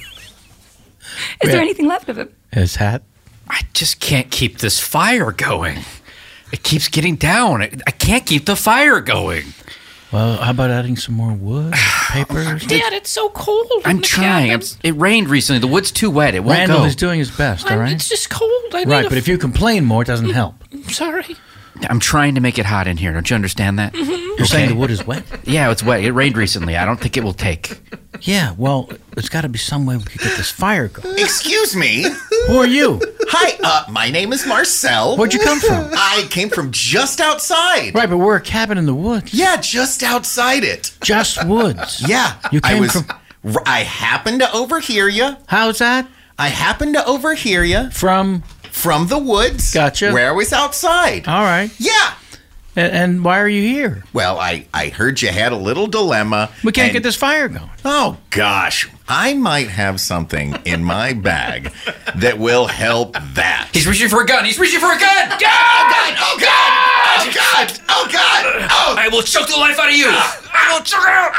Is there anything left of him? His hat. I just can't keep this fire going. It keeps getting down. I can't keep the fire going. Well, how about adding some more wood, papers? Dad, it's so cold. in I'm the trying. cabin. It rained recently. The wood's too wet. It won't Randall go. is doing his best, all right? It's just cold. I need Right, a but if you complain more, it doesn't help. I'm sorry. I'm trying to make it hot in here. Don't you understand that? You're saying the wood is wet? Yeah, it's wet. It rained recently. I don't think it will take. Yeah, well, there's got to be some way we could get this fire going. Excuse me. Who are you? Hi, my name is Marcel. Where'd you come from? I came from just outside. Right, but we're a cabin in the woods. Yeah, just outside it. Just woods. Yeah. You came from... I happened to overhear you. How's that? I happened to overhear you. From the woods. Gotcha. Where I was outside. All right. Yeah. And why are you here? Well, I heard you had a little dilemma. We can't get this fire going. Oh, gosh. I might have something in my bag that will help that. He's reaching for a gun. He's reaching for a gun. Oh, God! Oh, God! Oh, God! Oh, God! Oh! I will choke the life out of you. I will choke it out!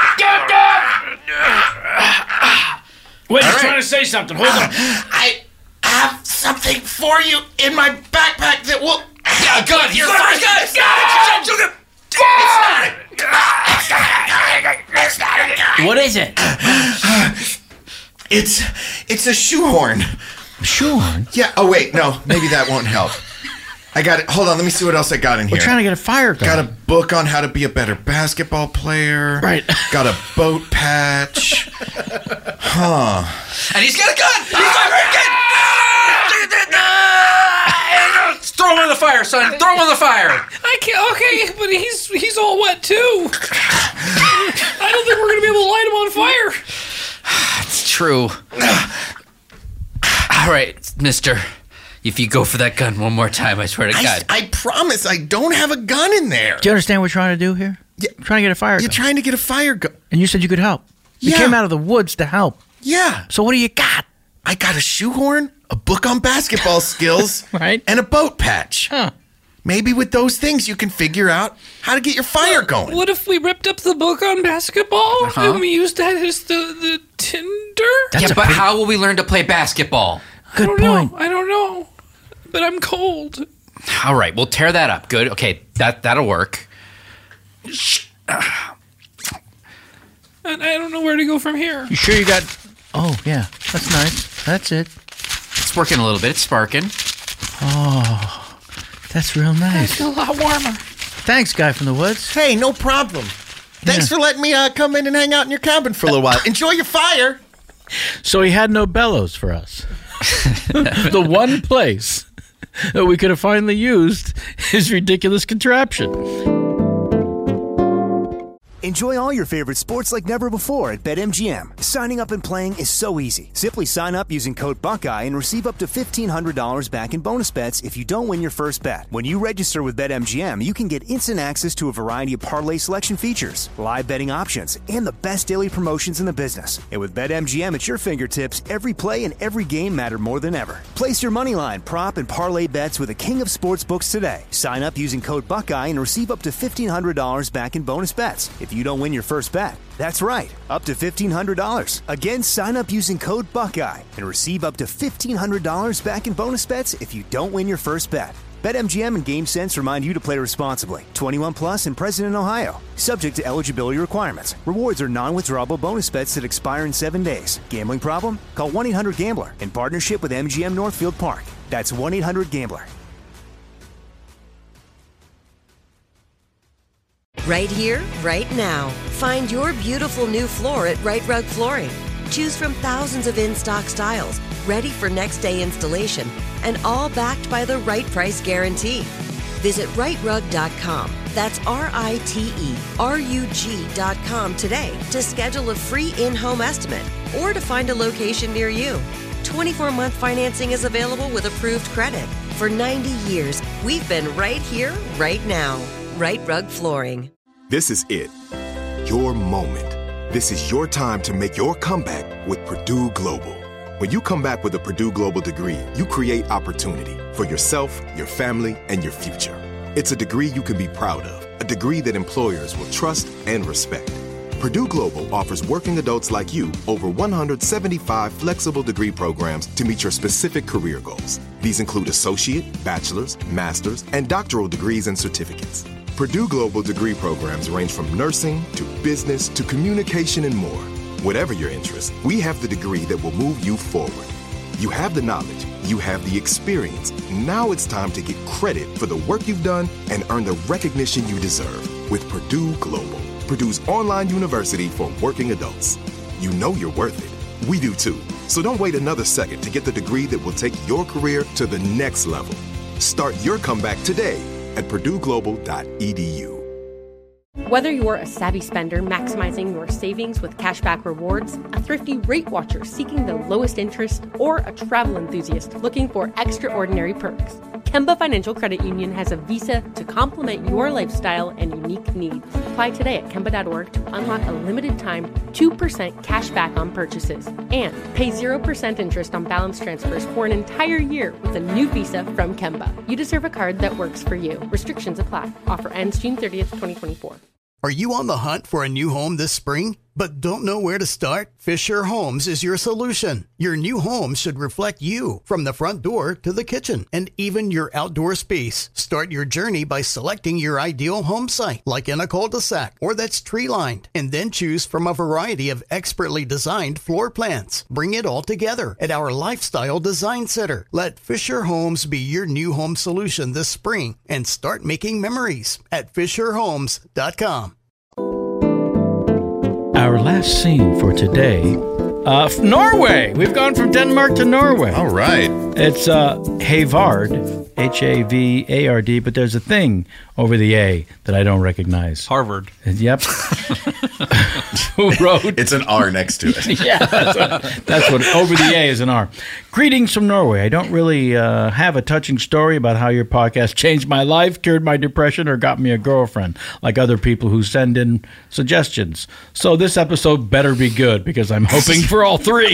Wait, he's trying to say something. Hold on. I have something for you in my backpack that will... Yeah, gun. Here's the first gun. What is it? It's a shoehorn. Shoehorn? Yeah. Oh, wait. No. Maybe that won't help. I got it. Hold on. Let me see what else I got in here. We're trying to get a fire going. Got a book on how to be a better basketball player. Right. Got a boat patch. Huh. And he's got a gun. He's got a gun. Throw him in the fire, son. Throw him in the fire. I can't. Okay, but he's all wet too. I don't think we're gonna be able to light him on fire. It's true. All right, mister. If you go for that gun one more time, I swear to God. I promise I don't have a gun in there. Do you understand what we're trying to do here? Yeah. We're trying to get a fire gun. You're trying to get a fire gun. And you said you could help. You Yeah. came out of the woods to help. Yeah. So what do you got? I got a shoehorn, a book on basketball skills, right, and a boat patch. Huh. Maybe with those things you can figure out how to get your fire going. What if we ripped up the book on basketball and we used that as the tinder? But how will we learn to play basketball? I don't know. But I'm cold. All right, we'll tear that up. Good. Okay, that'll work. And I don't know where to go from here. You sure you got... Oh, yeah. That's nice. That's it. It's working a little bit. It's sparking. Oh, that's real I nice. feel a lot warmer. Thanks, guy from the woods. Hey, no problem. Thanks for letting me come in and hang out in your cabin for a little while. Enjoy your fire. So he had no bellows for us. The one place that we could have finally used his ridiculous contraption. Enjoy all your favorite sports like never before at BetMGM. Signing up and playing is so easy. Simply sign up using code Buckeye and receive up to $1,500 back in bonus bets if you don't win your first bet. When you register with BetMGM, you can get instant access to a variety of parlay selection features, live betting options, and the best daily promotions in the business. And with BetMGM at your fingertips, every play and every game matter more than ever. Place your moneyline, prop, and parlay bets with the king of sportsbooks today. Sign up using code Buckeye and receive up to $1,500 back in bonus bets if you don't win your first bet. That's right, up to $1,500. Again, sign up using code Buckeye and receive up to $1,500 back in bonus bets if you don't win your first bet. BetMGM and GameSense remind you to play responsibly. 21 plus and present in Ohio. Subject to eligibility requirements. Rewards are non-withdrawable bonus bets that expire in 7 days. Gambling problem? Call 1-800-GAMBLER in partnership with MGM Northfield Park. That's 1-800-GAMBLER. Right here, right now. Find your beautiful new floor at Right Rug Flooring. Choose from thousands of in-stock styles, ready for next day installation, and all backed by the right price guarantee. Visit rightrug.com. That's RITERUG.com today to schedule a free in-home estimate or to find a location near you. 24-month financing is available with approved credit. For 90 years, we've been right here, right now. Right Rug Flooring. This is it. Your moment. This is your time to make your comeback with Purdue Global. When you come back with a Purdue Global degree, you create opportunity for yourself, your family, and your future. It's a degree you can be proud of, a degree that employers will trust and respect. Purdue Global offers working adults like you over 175 flexible degree programs to meet your specific career goals. These include associate, bachelor's, master's, and doctoral degrees and certificates. Purdue Global degree programs range from nursing to business to communication and more. Whatever your interest, we have the degree that will move you forward. You have the knowledge, you have the experience. Now it's time to get credit for the work you've done and earn the recognition you deserve with Purdue Global, Purdue's online university for working adults. You know you're worth it. We do too. So don't wait another second to get the degree that will take your career to the next level. Start your comeback today at purdueglobal.edu. Whether you're a savvy spender maximizing your savings with cashback rewards, a thrifty rate watcher seeking the lowest interest, or a travel enthusiast looking for extraordinary perks, Kemba Financial Credit Union has a visa to complement your lifestyle and unique needs. Apply today at Kemba.org to unlock a limited time 2% cash back on purchases and pay 0% interest on balance transfers for an entire year with a new visa from Kemba. You deserve a card that works for you. Restrictions apply. Offer ends June 30th, 2024. Are you on the hunt for a new home this spring, but don't know where to start? Fisher Homes is your solution. Your new home should reflect you, from the front door to the kitchen, and even your outdoor space. Start your journey by selecting your ideal home site, like in a cul-de-sac or that's tree-lined, and then choose from a variety of expertly designed floor plans. Bring it all together at our Lifestyle Design Center. Let Fisher Homes be your new home solution this spring and start making memories at FisherHomes.com. Our last scene for today, Norway. We've gone from Denmark to Norway. All right. It's Havard, Havard, but there's a thing over the A that I don't recognize. Harvard. Yep. Who wrote? It's an R next to it. Yeah, that's what over the A is an R. Greetings from Norway. I don't really have a touching story about how your podcast changed my life, cured my depression, or got me a girlfriend, like other people who send in suggestions. So this episode better be good because I'm hoping for all three.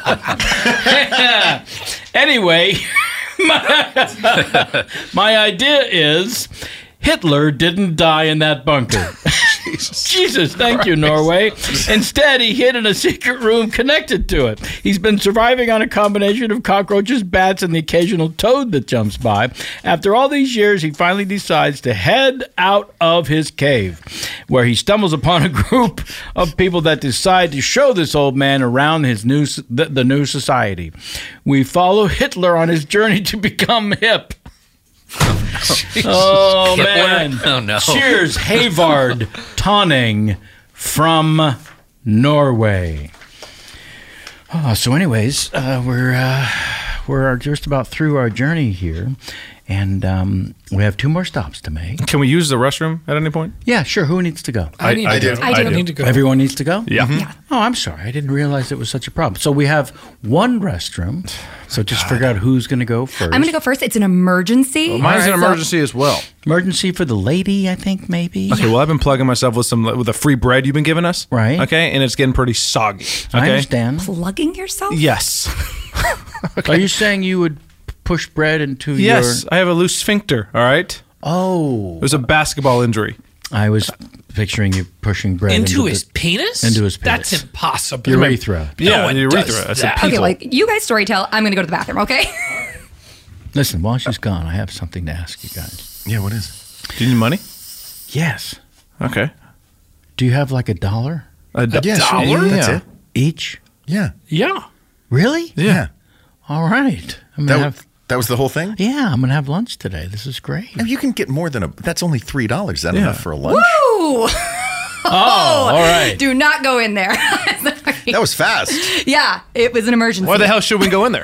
Anyway, my idea is Hitler didn't die in that bunker. Jesus, thank you, Norway. Instead, he hid in a secret room connected to it. He's been surviving on a combination of cockroaches, bats, and the occasional toad that jumps by. After all these years, he finally decides to head out of his cave, where he stumbles upon a group of people that decide to show this old man around his the new society. We follow Hitler on his journey to become hip. Oh, man. Oh, no. Cheers, Havard Tonning from Norway. So anyways, we're just about through our journey here, and we have 2 more stops to make. Can we use the restroom at any point? Yeah, sure. Who needs to go? I do. I need to go. Everyone needs to go? Yeah. Yeah. Oh, I'm sorry. I didn't realize it was such a problem. So we have 1 restroom. So just figure out who's going to go first. I'm going to go first. It's an emergency. Well, mine's an emergency as well. Emergency for the lady, I think, maybe. Okay, well, I've been plugging myself with the free bread you've been giving us. Right. Okay, and it's getting pretty soggy. Okay? I understand. Plugging yourself? Yes. Are you saying you would push bread into your... Yes, I have a loose sphincter, all right? Oh. It was a basketball injury. I was picturing you pushing bread Into his penis? Into his penis. That's impossible. Urethra. Yeah, one urethra. does That's that. a Okay, people. like you guys storytell. I'm going to go to the bathroom, okay? Listen, while she's gone, I have something to ask you guys. Yeah, what is it? Do you need money? Yes. Okay. Do you have like $1? Yeah, sure. $1? That's Yeah. it. Each? Yeah. Yeah. Really? Yeah. All right. I'm gonna have... That was the whole thing? Yeah, I'm going to have lunch today. This is great. And you can get more than that's only $3. Is that Yeah. enough for a lunch? Woo! Oh, all right. Do not go in there. That was fast. Yeah, it was an emergency. Why the hell should we go in there?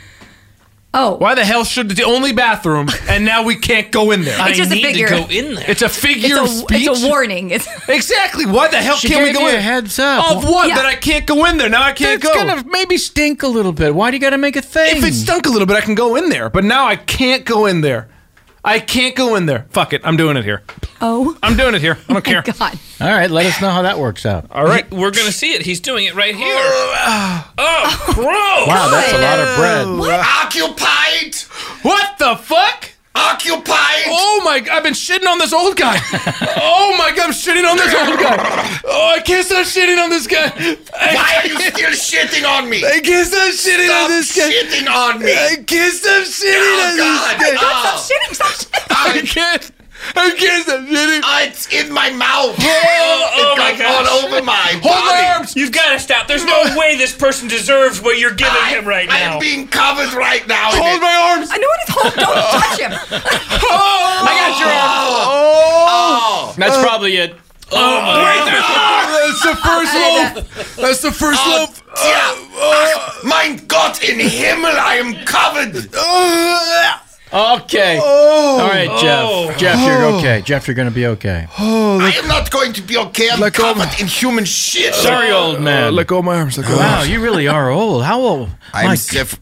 Oh. Why the hell should the only bathroom and now we can't go in there? It's just a need figure. to go in there. It's a figure of speech. It's a warning. Exactly. Why the hell She can't we gave go you in? a heads up. Of what? Yeah. That I can't go in there. Now I can't It's go. going to maybe stink a little bit. Why do you got to make a thing? If it stunk a little bit, I can go in there. But now I can't go in there. I can't go in there. Fuck it. I'm doing it here. Oh. I'm doing it here. I don't care. God. All right, let us know how that works out. All right. We're going to see it. He's doing it right here. Oh, gross. Wow, that's a lot of bread. Occupied! What the fuck? Occupied! Oh my God, I've been shitting on this old guy. Oh my God, I'm shitting on this old guy. Oh, I can't stop shitting on this guy. Why are you still shitting on me? I can't stop shitting Stop on this guy. shitting on me! I can't stop shitting on God! this guy. Oh. Stop shitting. I can't stop shitting. It's in my mouth! Oh it my got gosh. all over my Hold my body! arms. You've got to stop. There's no way this person deserves what you're giving him right I now. am being covered right now. Hold my arms. I know what it's hold. Don't touch him. I got your arm. Oh! That's probably it. Oh, my God. That's the first loaf. That's the first loaf. Yeah. Mein Gott in Himmel, I am covered! Okay. Oh. All right, Jeff. Jeff, you're okay. Jeff, you're going to be okay. I am not going to be okay. I'm Let go of covered in human shit. Sorry, old man. Let go of my arms. Let go of my Wow, arms. you really are old. How old? I'm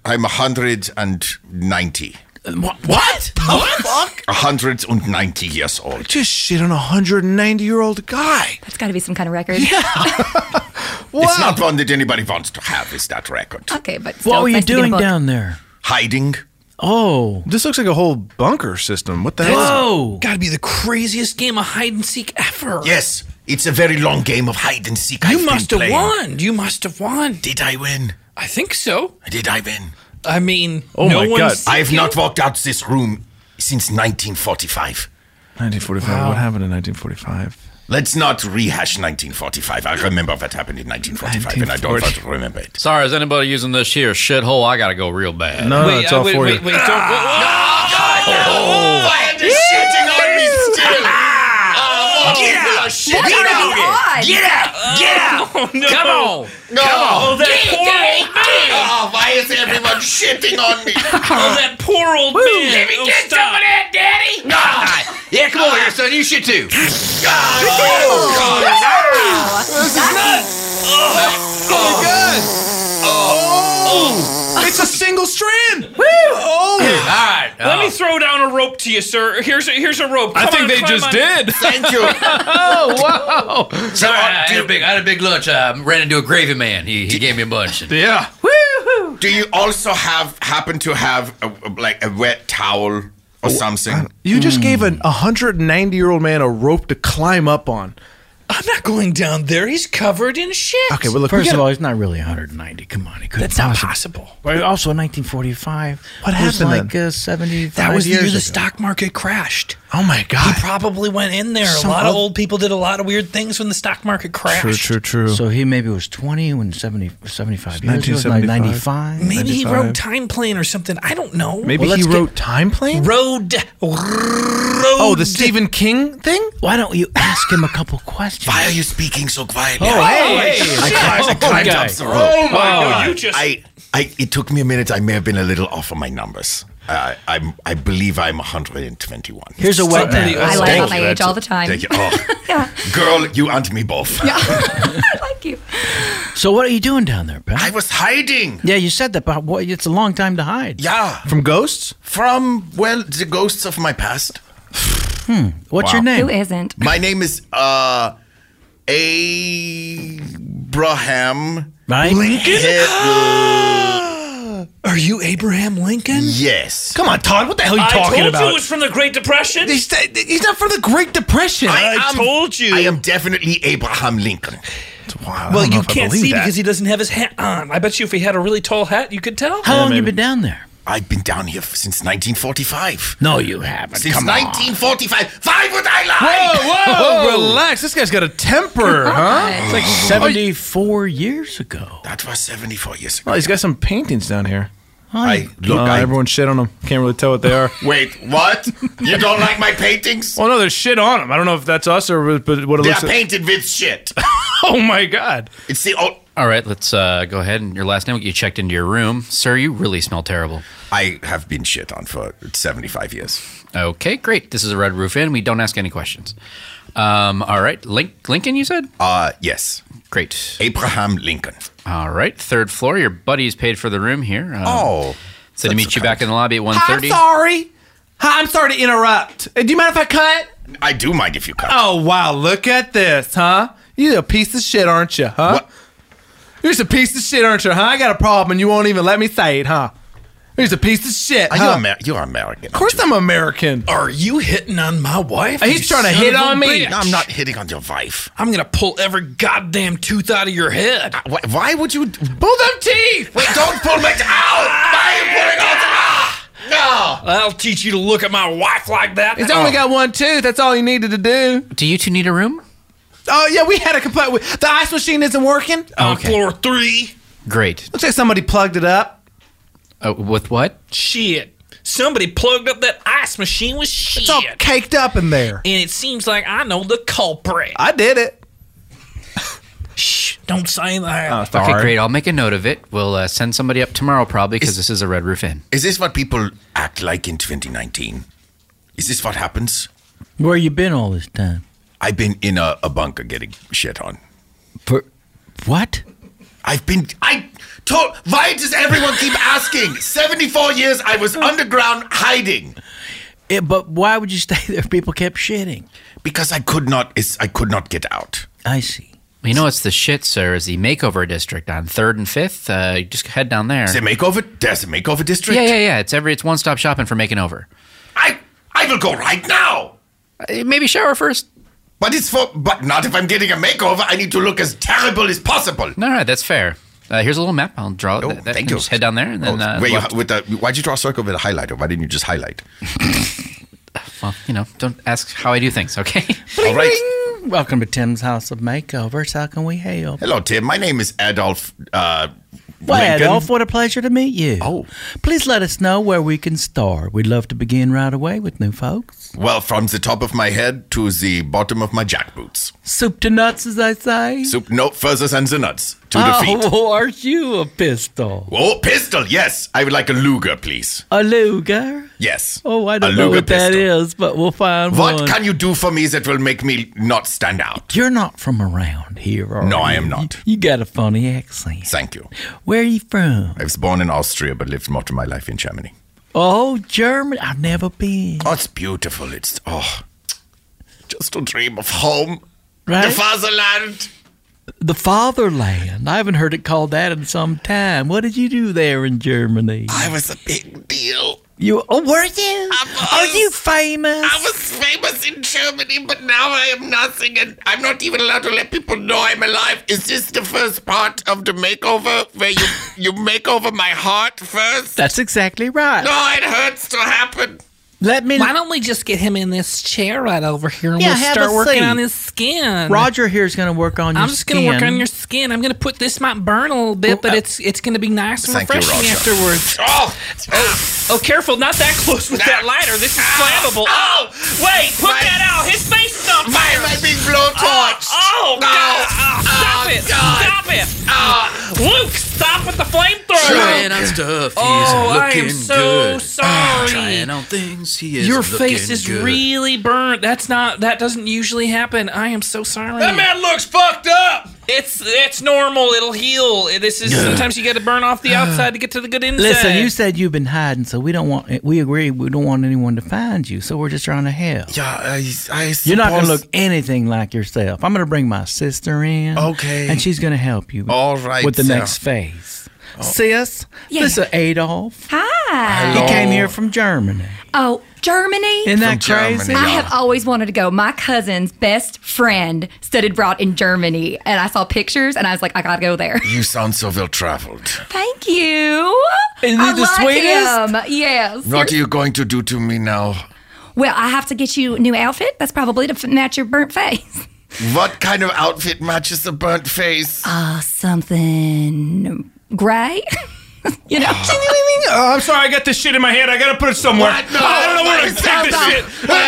190. What? Fuck? 190 years old. Just shit on a 190-year-old guy. That's got to be some kind of record. It's not one that anybody wants to have, is that record. Okay, but still, What were it's you nice to get a doing book. down there? Hiding. Oh. This looks like a whole bunker system. What the hell? Whoa. Got to be the craziest game of hide and seek ever. Yes, it's a very long game of hide and seek. You I've must been have playing. won. You must have won. Did I win? I think so. Did I win? I mean, Oh no my one's God. seen I have you? not walked out this room since 1945. 1945. What happened in 1945? Let's not rehash 1945. I remember what happened in 1945, and I don't want to remember it. Sorry, is anybody using this here shithole? I gotta go real bad. No, it's all for you. Wait, don't. Why are they shitting on me still? Get out! What? Get out! Get out! Oh, no. Come on! No! Oh, that poor old man. Oh, why is everyone shitting on me? Oh, that poor old man. Let me get some of that, Daddy. Yeah, come over here, son. You should too. This is nuts. Oh, my God. Oh, it's a single strand. Woo! Oh, all right. Let me throw down a rope to you, sir. Here's a rope. I think they just did. Thank you. Oh, wow. So I had a big lunch. Ran into a gravy man. He gave me a bunch. Yeah. Woo-hoo. Do you also happen to have a wet towel or something? You just gave a 190-year-old man a rope to climb up on. I'm not going down there. He's covered in shit. Okay, well, look. First of all, he's not really 190. Come on, he couldn't. That's not possible. But also, 1945. What was happened like 75 That was the year years the ago. stock market crashed. Oh my God! He probably went in there. A lot of old people did a lot of weird things when the stock market crashed. True. So he maybe was 20 when 75 years ago. 1975. 95. Maybe he wrote Time Plane or something. I don't know. Maybe he wrote Time Plane? Road. Oh, the Stephen King thing? Why don't you ask him a couple questions? Why are you speaking so quietly? Oh, hey. I climbed up the rope. Oh, my God. You just... It took me a minute. I may have been a little off on my numbers. I believe I'm 121. Here's a wet I lie about my age all the time. Thank you. Oh. Girl, you and me both. Yeah. I like you. So what are you doing down there, Pat? I was hiding. Yeah, you said that, but it's a long time to hide. Yeah. From ghosts? From, well, the ghosts of my past. What's your name? Who isn't? My name is Abraham Lincoln? Are you Abraham Lincoln? Yes. Come on, Todd. What the hell are you talking I about? told you it was from the Great Depression. He's not from the Great Depression. I told you. I am definitely Abraham Lincoln. Wow, Well, you can't see because he doesn't have his hat on. I bet you if he had a really tall hat, you could tell. How long have you been down there? I've been down here since 1945. No, you haven't. Since Come on. 1945. Why would I lie? Whoa, relax. This guy's got a temper, huh? It's like 74 years ago. That was 74 years ago. Oh, he's got some paintings down here. Look, everyone shit on them. Can't really tell what they are. Wait, what? You don't like my paintings? Well, no, there's shit on them. I don't know if that's us or but what it They're looks like. painted with shit. Oh, my God. It's the old... All right, let's go ahead. And your last name, you checked into your room. Sir, you really smell terrible. I have been shit on for 75 years. Okay, great. This is a Red Roof Inn. We don't ask any questions. All right, Lincoln, you said? Yes. Great. Abraham Lincoln. All right, third floor. Your buddy's paid for the room here. So to meet you back in the lobby at 1:30. I'm sorry to interrupt. Do you mind if I cut? I do mind if you cut. Oh, wow. Look at this, huh? You're a piece of shit, aren't you, huh? What? You're just a piece of shit, aren't you, huh? I got a problem and you won't even let me say it, huh? You're just a piece of shit, huh? You're American. Of course I'm American. Are you hitting on my wife? He's trying to hit on me. No, I'm not hitting on your wife. I'm going to pull every goddamn tooth out of your head. Why would you... Pull them teeth! Wait, don't pull my... Ow! Why are you pulling out... No! I'll teach you to look at my wife like that. He's only got one tooth. That's all he needed to do. Do you two need a room? Oh, yeah, we had a complaint. The ice machine isn't working. On floor 3. Great. Looks like somebody plugged it up. With what? Shit. Somebody plugged up that ice machine with shit. It's all caked up in there. And it seems like I know the culprit. I did it. Shh, don't say that. Okay, great. I'll make a note of it. We'll send somebody up tomorrow probably because this is a Red Roof Inn. Is this what people act like in 2019? Is this what happens? Where you been all this time? I've been in a bunker getting shit on. For what? Why does everyone keep asking? 74 years I was underground hiding. Yeah, but why would you stay there if people kept shitting? Because I could not get out. I see. You know what's the shit, sir, is the makeover district on 3rd and 5th. You just head down there. There's a makeover district? Yeah. It's one-stop shopping for making over. I will go right now. Maybe shower first. But not if I'm getting a makeover. I need to look as terrible as possible. All right, that's fair. Here's a little map. I'll draw it. Thank you. Just head down there and then. Why'd you draw a circle with a highlighter? Why didn't you just highlight? Well, don't ask how I do things, okay? All right. Welcome to Tim's House of Makeovers. How can we help? Hello, Tim. My name is Adolf. Well, Lincoln. Adolf, what a pleasure to meet you. Oh. Please let us know where we can start. We'd love to begin right away with new folks. Well, from the top of my head to the bottom of my jackboots. Soup to nuts, as I say. Soup no further than the nuts. to defeat. Oh, aren't you a pistol? Oh, pistol, yes. I would like a Luger, please. A Luger? Yes. Oh, I A don't know Luger what that pistol. is, but we'll find What one. can you do for me that will make me not stand out? You're not from around here, are you? No, I am not. You got a funny accent. Thank you. Where are you from? I was born in Austria, but lived most of my life in Germany. Oh, Germany. I've never been. Oh, it's beautiful. It's, just to dream of home. Right? The fatherland. The fatherland. I haven't heard it called that in some time. What did you do there in Germany? I was a big deal. Were you? Are you famous? I was famous in Germany, but now I am nothing, and I'm not even allowed to let people know I'm alive. Is this the first part of the makeover, where you make over my heart first? That's exactly right. No, it hurts to happen. Why don't we just get him in this chair right over here and Yeah, we'll have start a working seat. on his skin? Roger here is going to work on your I'm just skin. going to work on your skin. I'm going to put this might burn a little bit, but it's going to be nice and Thank you, refreshing Roger. afterwards. Oh, careful! Not that close with that lighter. This is flammable. Oh, wait! Put that out. His face is on fire. My big blowtorch. Oh, God! Stop it! Stop it! Luke, stop with the flamethrower! Trying on stuff, he's I looking am so good. sorry. Trying on things, he is Your looking face is good. really burnt. That doesn't usually happen. I am so sorry. That man looks fucked up. It's normal. It'll heal. This is sometimes you got to burn off the outside to get to the good inside. Listen, you said you've been hiding, so we agree we don't want anyone to find you, so we're just trying to help. Yeah, I You're not going to suppose- look anything like yourself. I'm going to bring my sister in. Okay. And she's going to help you. All right, with the sir. next phase. Sis, Yeah. this is Adolf. Hi. He came here from Germany. Oh, Germany? Isn't that crazy? I have always wanted to go. My cousin's best friend studied abroad in Germany, and I saw pictures, and I was like, I gotta go there. You sound so well traveled. Thank you. Isn't I he the like sweetest? him. Yes. What are you going to do to me now? Well, I have to get you a new outfit. That's probably to match your burnt face. What kind of outfit matches a burnt face? Something gray. You know. Oh, I'm sorry, I got this shit in my hand. I gotta put it somewhere. What? No, I don't know where to take this shit.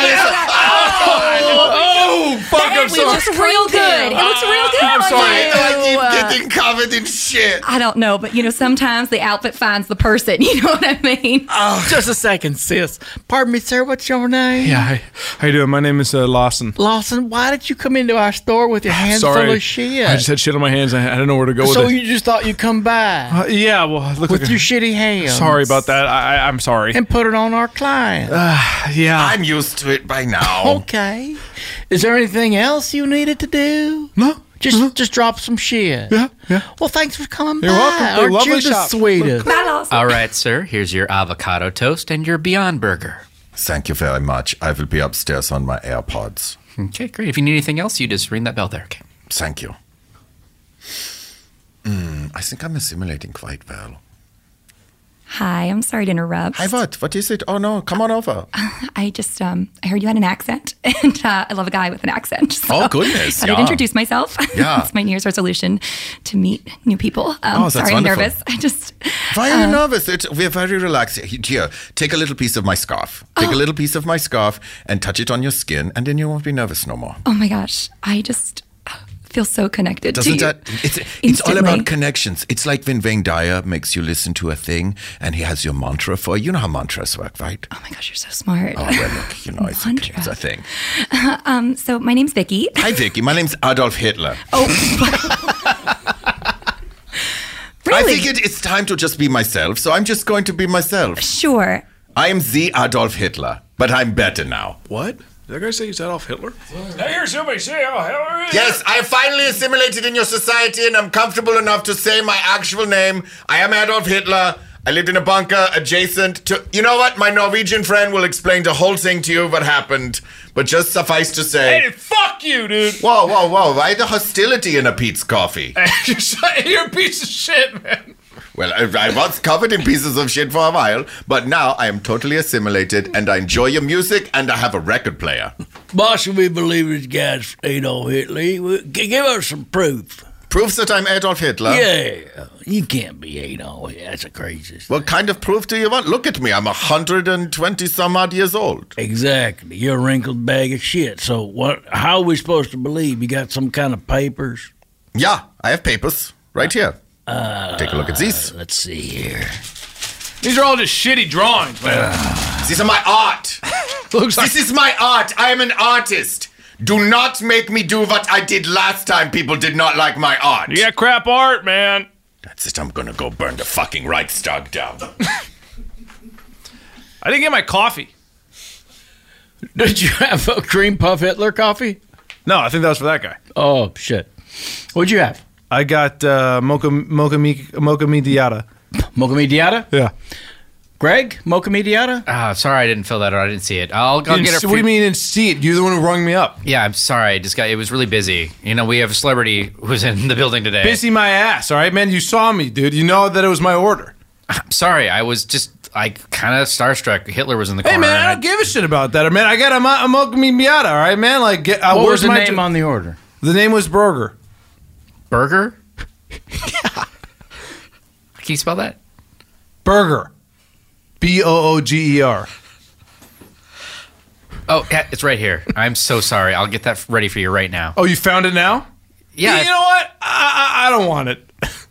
Oh, fuck! I'm It looks sorry. real good. It looks real good. I'm on sorry. you. I keep getting covered in shit. I don't know, but sometimes the outfit finds the person. You know what I mean? Just a second, sis. Pardon me, sir. What's your name? Yeah, hi. How you doing? My name is Lawson. Lawson, why did you come into our store with your hands Sorry, full of shit? I just had shit on my hands. I didn't know where to go with so it. you just thought you'd come by Yeah, well, look with like your shitty hands. Sorry about that. I'm sorry. And put it on our client. Yeah. I'm used to it by now. Okay. Is there anything else you needed to do? No. Just drop some shit. Yeah. Well, thanks for coming You're by. welcome. They're Aren't lovely you the shop. sweetest? Bye, Lawson. All right, sir. Here's your avocado toast and your Beyond Burger. Thank you very much. I will be upstairs on my AirPods. Okay, great. If you need anything else, you just ring that bell there. Okay. Thank you. I think I'm assimilating quite well. Hi, I'm sorry to interrupt. Hi, what? What is it? Oh, no. Come on over. I just, I heard you had an accent, and I love a guy with an accent. So Oh, goodness, thought I'd yeah. introduce myself. Yeah. It's my New Year's resolution to meet new people. That's sorry, I'm wonderful. nervous. I just... Why are you nervous? We're very relaxed. Here, take a little piece of my scarf. Take a little piece of my scarf and touch it on your skin, and then you won't be nervous no more. Oh, my gosh. I just feel so connected Doesn't to you. that? It's all instantly. about connections. It's like when Wayne Dyer makes you listen to a thing, and he has your mantra for you. You know how mantras work, right? Oh, my gosh, you're so smart. Oh, well, look, it's a thing. So my name's Vicky. Hi, Vicky. My name's Adolf Hitler. Oh, I figured it's time to just be myself, so I'm just going to be myself. Sure. I am the Adolf Hitler, but I'm better now. What? Did that guy say he's Adolf Hitler? I hear somebody say, "Oh, hell, Yes, I have finally assimilated in your society, and I'm comfortable enough to say my actual name. I am Adolf Hitler. I lived in a bunker adjacent to... You know what? My Norwegian friend will explain the whole thing to you, what happened. But just suffice to say... Hey, fuck you, dude. Whoa, whoa, whoa. Why the hostility in a Pete's coffee? You're a piece of shit, man. Well, I was covered in pieces of shit for a while, but now I am totally assimilated, and I enjoy your music, and I have a record player. Why should we believe this guy's Adolf Hitler? Give us some proof. Proofs that I'm Adolf Hitler? Yeah, you can't be Adolf. That's the craziest. What kind of proof do you want? Look at me. I'm 120 some odd years old. Exactly. You're a wrinkled bag of shit. So what? How are we supposed to believe? You got some kind of papers? Yeah, I have papers. Right here. Take a look at these. Let's see here. These are all just shitty drawings, man. These are my art. This is my art. I am an artist. Do not make me do what I did last time. People did not like my art. You got crap art, man. That's it. I'm gonna go burn the fucking Reichstag down. I didn't get my coffee. Did you have a cream puff Hitler coffee? No, I think that was for that guy. Oh, shit. What'd you have? I got mocha mediata. Mocha mediata? Yeah. Greg, mocha mediata? Sorry I didn't fill that out. I didn't see it. I'll get it. What do you mean you didn't see it? You're the one who rung me up. Yeah, I'm sorry. It was really busy. You know, we have a celebrity who's in the building today. Busy my ass, all right, man? You saw me, dude. You know that it was my order. I'm sorry. I was just, kind of starstruck. Hitler was in the corner. Hey, man, I don't give a shit about that, man. I got a mocha mediata, all right, man? Like, what was the name on the order? The name was Burger. Burger? Can you spell that? Burger. Booger. Oh, yeah, it's right here. I'm so sorry. I'll get that ready for you right now. Oh, you found it now? Yeah. You know what? I don't want it.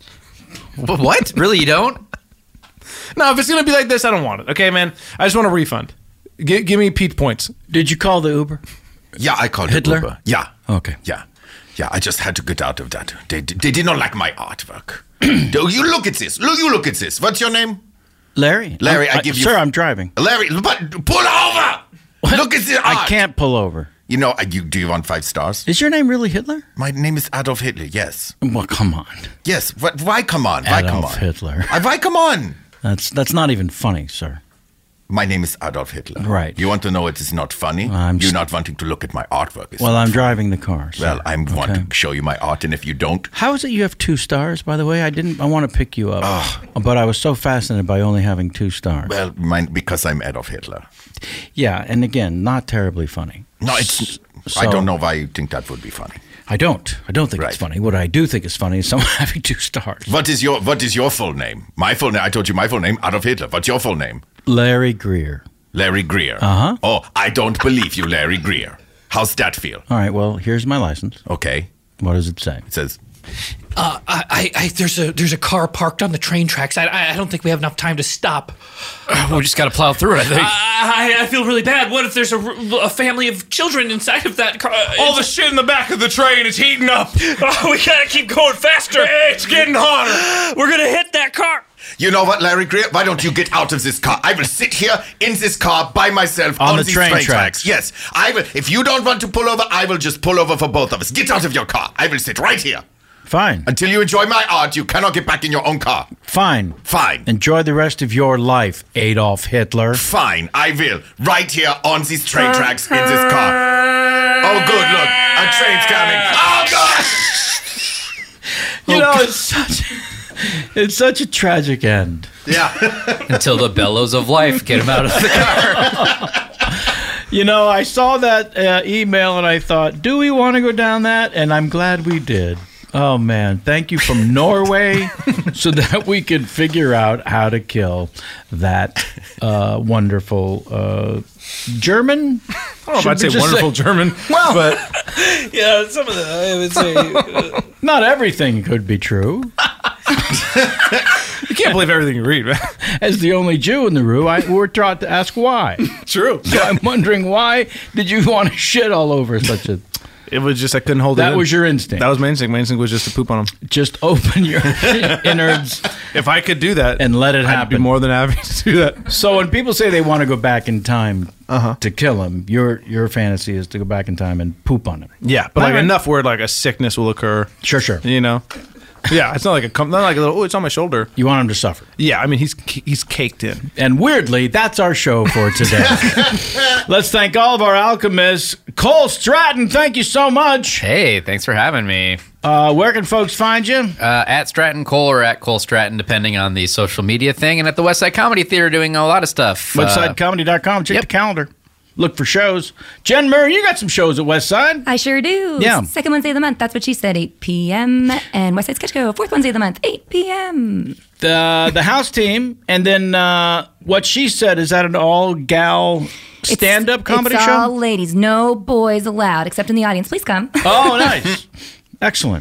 What? Really, you don't? No, if it's going to be like this, I don't want it. Okay, man? I just want a refund. Give me Pete points. Did you call the Uber? Yeah, I called Hitler? Uber. Yeah. Okay. Yeah. I just had to get out of that. They did not like my artwork. You look at this. You look at this. What's your name? Larry. Larry, I give you... Sir, I'm driving. Larry, but pull over! What? Look at the art. I can't pull over. You know, do you want 5 stars? Is your name really Hitler? My name is Adolf Hitler, yes. Well, come on. Yes, why come on? Why come Adolf on? Hitler. Why come on? That's not even funny, sir. My name is Adolf Hitler. Right. You want to know it is not funny? You're not wanting to look at my artwork. Well, I'm driving the car. Sir. Well, I want to show you my art, and if you don't... How is it you have 2 stars, by the way? I want to pick you up. But I was so fascinated by only having 2 stars. Well, because I'm Adolf Hitler. Yeah, and again, not terribly funny. No, it's... I don't know why you think that would be funny. I don't think it's funny. What I do think is funny is someone having 2 stars. What is your full name? My full name, I told you my full name, Adolf Hitler. What's your full name? Larry Greer. Larry Greer. Uh-huh. Oh, I don't believe you, Larry Greer. How's that feel? All right, well, here's my license. Okay. What does it say? It says... there's a car parked on the train tracks. I don't think we have enough time to stop. We just got to plow through it, I think. I feel really bad. What if there's a family of children inside of that car? All the shit in the back of the train is heating up. We gotta keep going faster. It's getting hotter. We're gonna hit that car. You know what, Larry Greer? Why don't you get out of this car? I will sit here in this car by myself on the these train tracks. tracks. Yes, I will. If you don't want to pull over, I will just pull over for both of us. Get out of your car. I will sit right here. Fine. Until you enjoy my art, you cannot get back in your own car. Fine. Fine. Enjoy the rest of your life, Adolf Hitler. Fine, I will. Right here on these train tracks in this car. Oh, good, look. A train's coming. Oh, God! You know, it's such a tragic end. Yeah. Until the bellows of life get him out of the car. You know, I saw that email and I thought, do we want to go down that? And I'm glad we did. Oh, man. Thank you from Norway so that we could figure out how to kill that wonderful German. I don't know if I'd say wonderful German. Well, but yeah, some of the, I would say. Not everything could be true. You can't believe everything you read, man. As the only Jew in the room, we're taught to ask why. True. So I'm wondering, why did you want to shit all over such a... It was just, I couldn't hold it in. That was your instinct. That was my instinct. My instinct was just to poop on them. Just open your innards. If I could do that. And let it happen. I'd be more than happy to do that. So when people say they want to go back in time to kill him, your fantasy is to go back in time and poop on him. Yeah, but like enough where like a sickness will occur. Sure. You know? Yeah, it's not like a little, oh, it's on my shoulder. You want him to suffer. Yeah, I mean, he's caked in. And weirdly, that's our show for today. Let's thank all of our alchemists. Cole Stratton, thank you so much. Hey, thanks for having me. Where can folks find you? At Stratton Cole or at Cole Stratton, depending on the social media thing. And at the Westside Comedy Theater doing a lot of stuff. Westsidecomedy.com. Check the calendar. Look for shows. Jen Murray, you got some shows at Westside. I sure do. Yeah. Second Wednesday of the month, that's what she said, 8 p.m. And Westside Sketch Co, fourth Wednesday of the month, 8 p.m. The house team, and then what she said, is that an all-gal stand-up comedy it's show? all ladies, no boys allowed, except in the audience. Please come. Oh, nice. Excellent.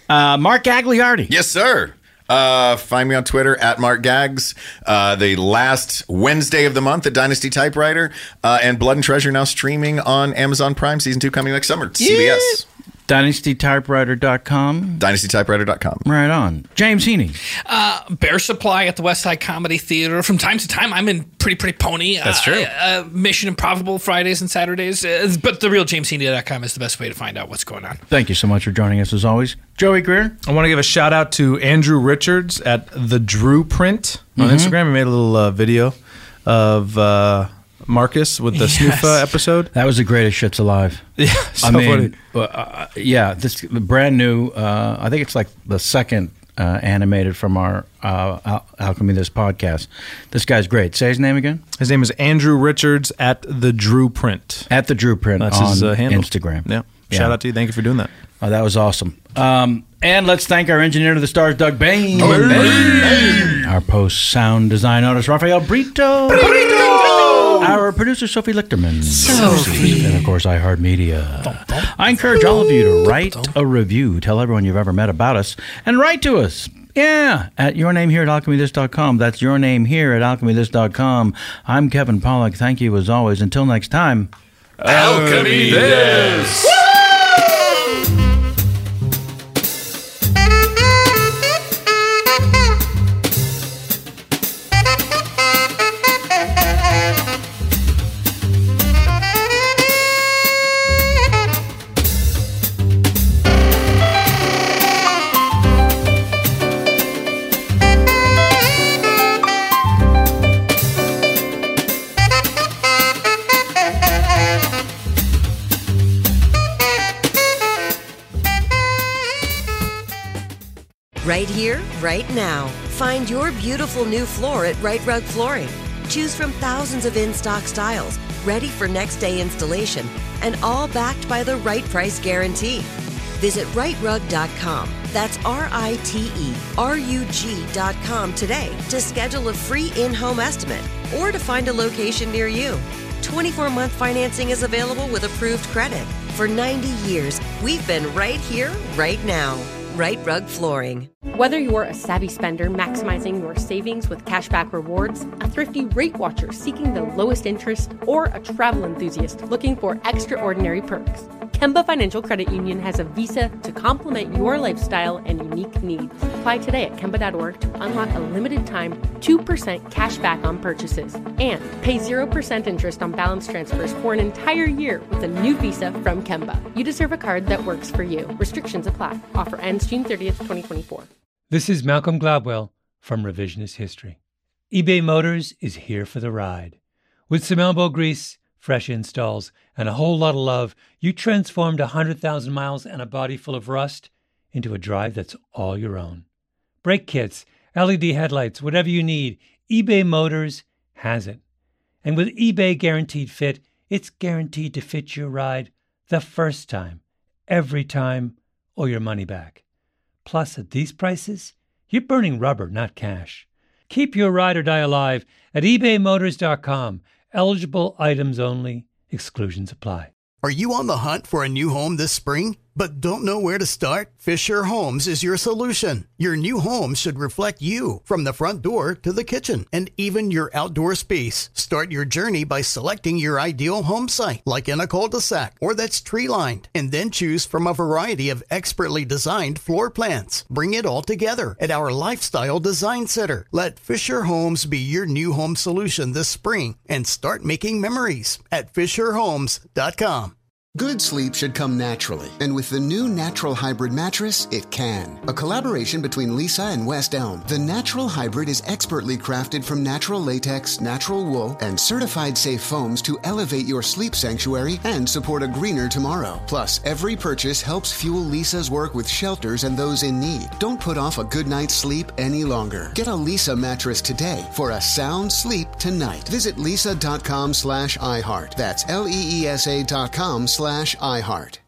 Mark Gagliardi. Yes, sir. Find me on Twitter at Mark Gags. The last Wednesday of the month at Dynasty Typewriter. And Blood and Treasure now streaming on Amazon Prime. Season 2 coming next summer. CBS. DynastyTypewriter.com. DynastyTypewriter.com. Right on. James Heaney. Bear Supply at the West Side Comedy Theater. From time to time, I'm in Pretty Pony. That's true. Mission Improbable Fridays and Saturdays. But therealjamesheaney.com is the best way to find out what's going on. Thank you so much for joining us as always. Joey Greer. I want to give a shout out to Andrew Richards at The Drew Print on Instagram. He made a little video of Marcus with the Snoofa episode. That was the greatest shits alive. Yeah, so funny. This brand new, I think it's like the second animated from our Alchemy This podcast. This guy's great. Say his name again. His name is Andrew Richards at The Drew Print. At The Drew Print. That's on his handle. Instagram. Yeah. Shout out to you. Thank you for doing that. Oh, that was awesome. And let's thank our engineer to the stars, Doug Bain. Our post-sound design artist, Rafael Brito. Our producer, Sophie Lichterman. Sophie. And, of course, iHeartMedia. I encourage all of you to write a review. Tell everyone you've ever met about us. And write to us. Yeah, at yournamehere@alchemythis.com. That's yournamehere@alchemythis.com. I'm Kevin Pollak. Thank you, as always. Until next time. Alchemy This! Right here, right now. Find your beautiful new floor at Right Rug Flooring. Choose from thousands of in-stock styles, ready for next day installation, and all backed by the right price guarantee. Visit rightrug.com. That's RITERUG.com today to schedule a free in-home estimate or to find a location near you. 24-month financing is available with approved credit. For 90 years, we've been right here, right now. Right Rug Flooring. Whether you're a savvy spender maximizing your savings with cashback rewards, a thrifty rate watcher seeking the lowest interest, or a travel enthusiast looking for extraordinary perks, Kemba Financial Credit Union has a visa to complement your lifestyle and unique needs. Apply today at Kemba.org to unlock a limited time 2% cash back on purchases and pay 0% interest on balance transfers for an entire year with a new visa from Kemba. You deserve a card that works for you. Restrictions apply. Offer ends June 30th, 2024. This is Malcolm Gladwell from Revisionist History. eBay Motors is here for the ride. With some elbow grease, fresh installs, and a whole lot of love, you transformed 100,000 miles and a body full of rust into a drive that's all your own. Brake kits, LED headlights, whatever you need, eBay Motors has it. And with eBay Guaranteed Fit, it's guaranteed to fit your ride the first time, every time, or your money back. Plus, at these prices, you're burning rubber, not cash. Keep your ride or die alive at ebaymotors.com. Eligible items only. Exclusions apply. Are you on the hunt for a new home this spring, but don't know where to start? Fisher Homes is your solution. Your new home should reflect you, from the front door to the kitchen, and even your outdoor space. Start your journey by selecting your ideal home site, like in a cul-de-sac or that's tree-lined, and then choose from a variety of expertly designed floor plans. Bring it all together at our Lifestyle Design Center. Let Fisher Homes be your new home solution this spring and start making memories at FisherHomes.com. Good sleep should come naturally, and with the new Natural Hybrid mattress, it can. A collaboration between Lisa and West Elm, the Natural Hybrid is expertly crafted from natural latex, natural wool, and certified safe foams to elevate your sleep sanctuary and support a greener tomorrow. Plus, every purchase helps fuel Lisa's work with shelters and those in need. Don't put off a good night's sleep any longer. Get a Lisa mattress today for a sound sleep tonight. Visit lisa.com/iHeart. That's LEESA.com/iHeart.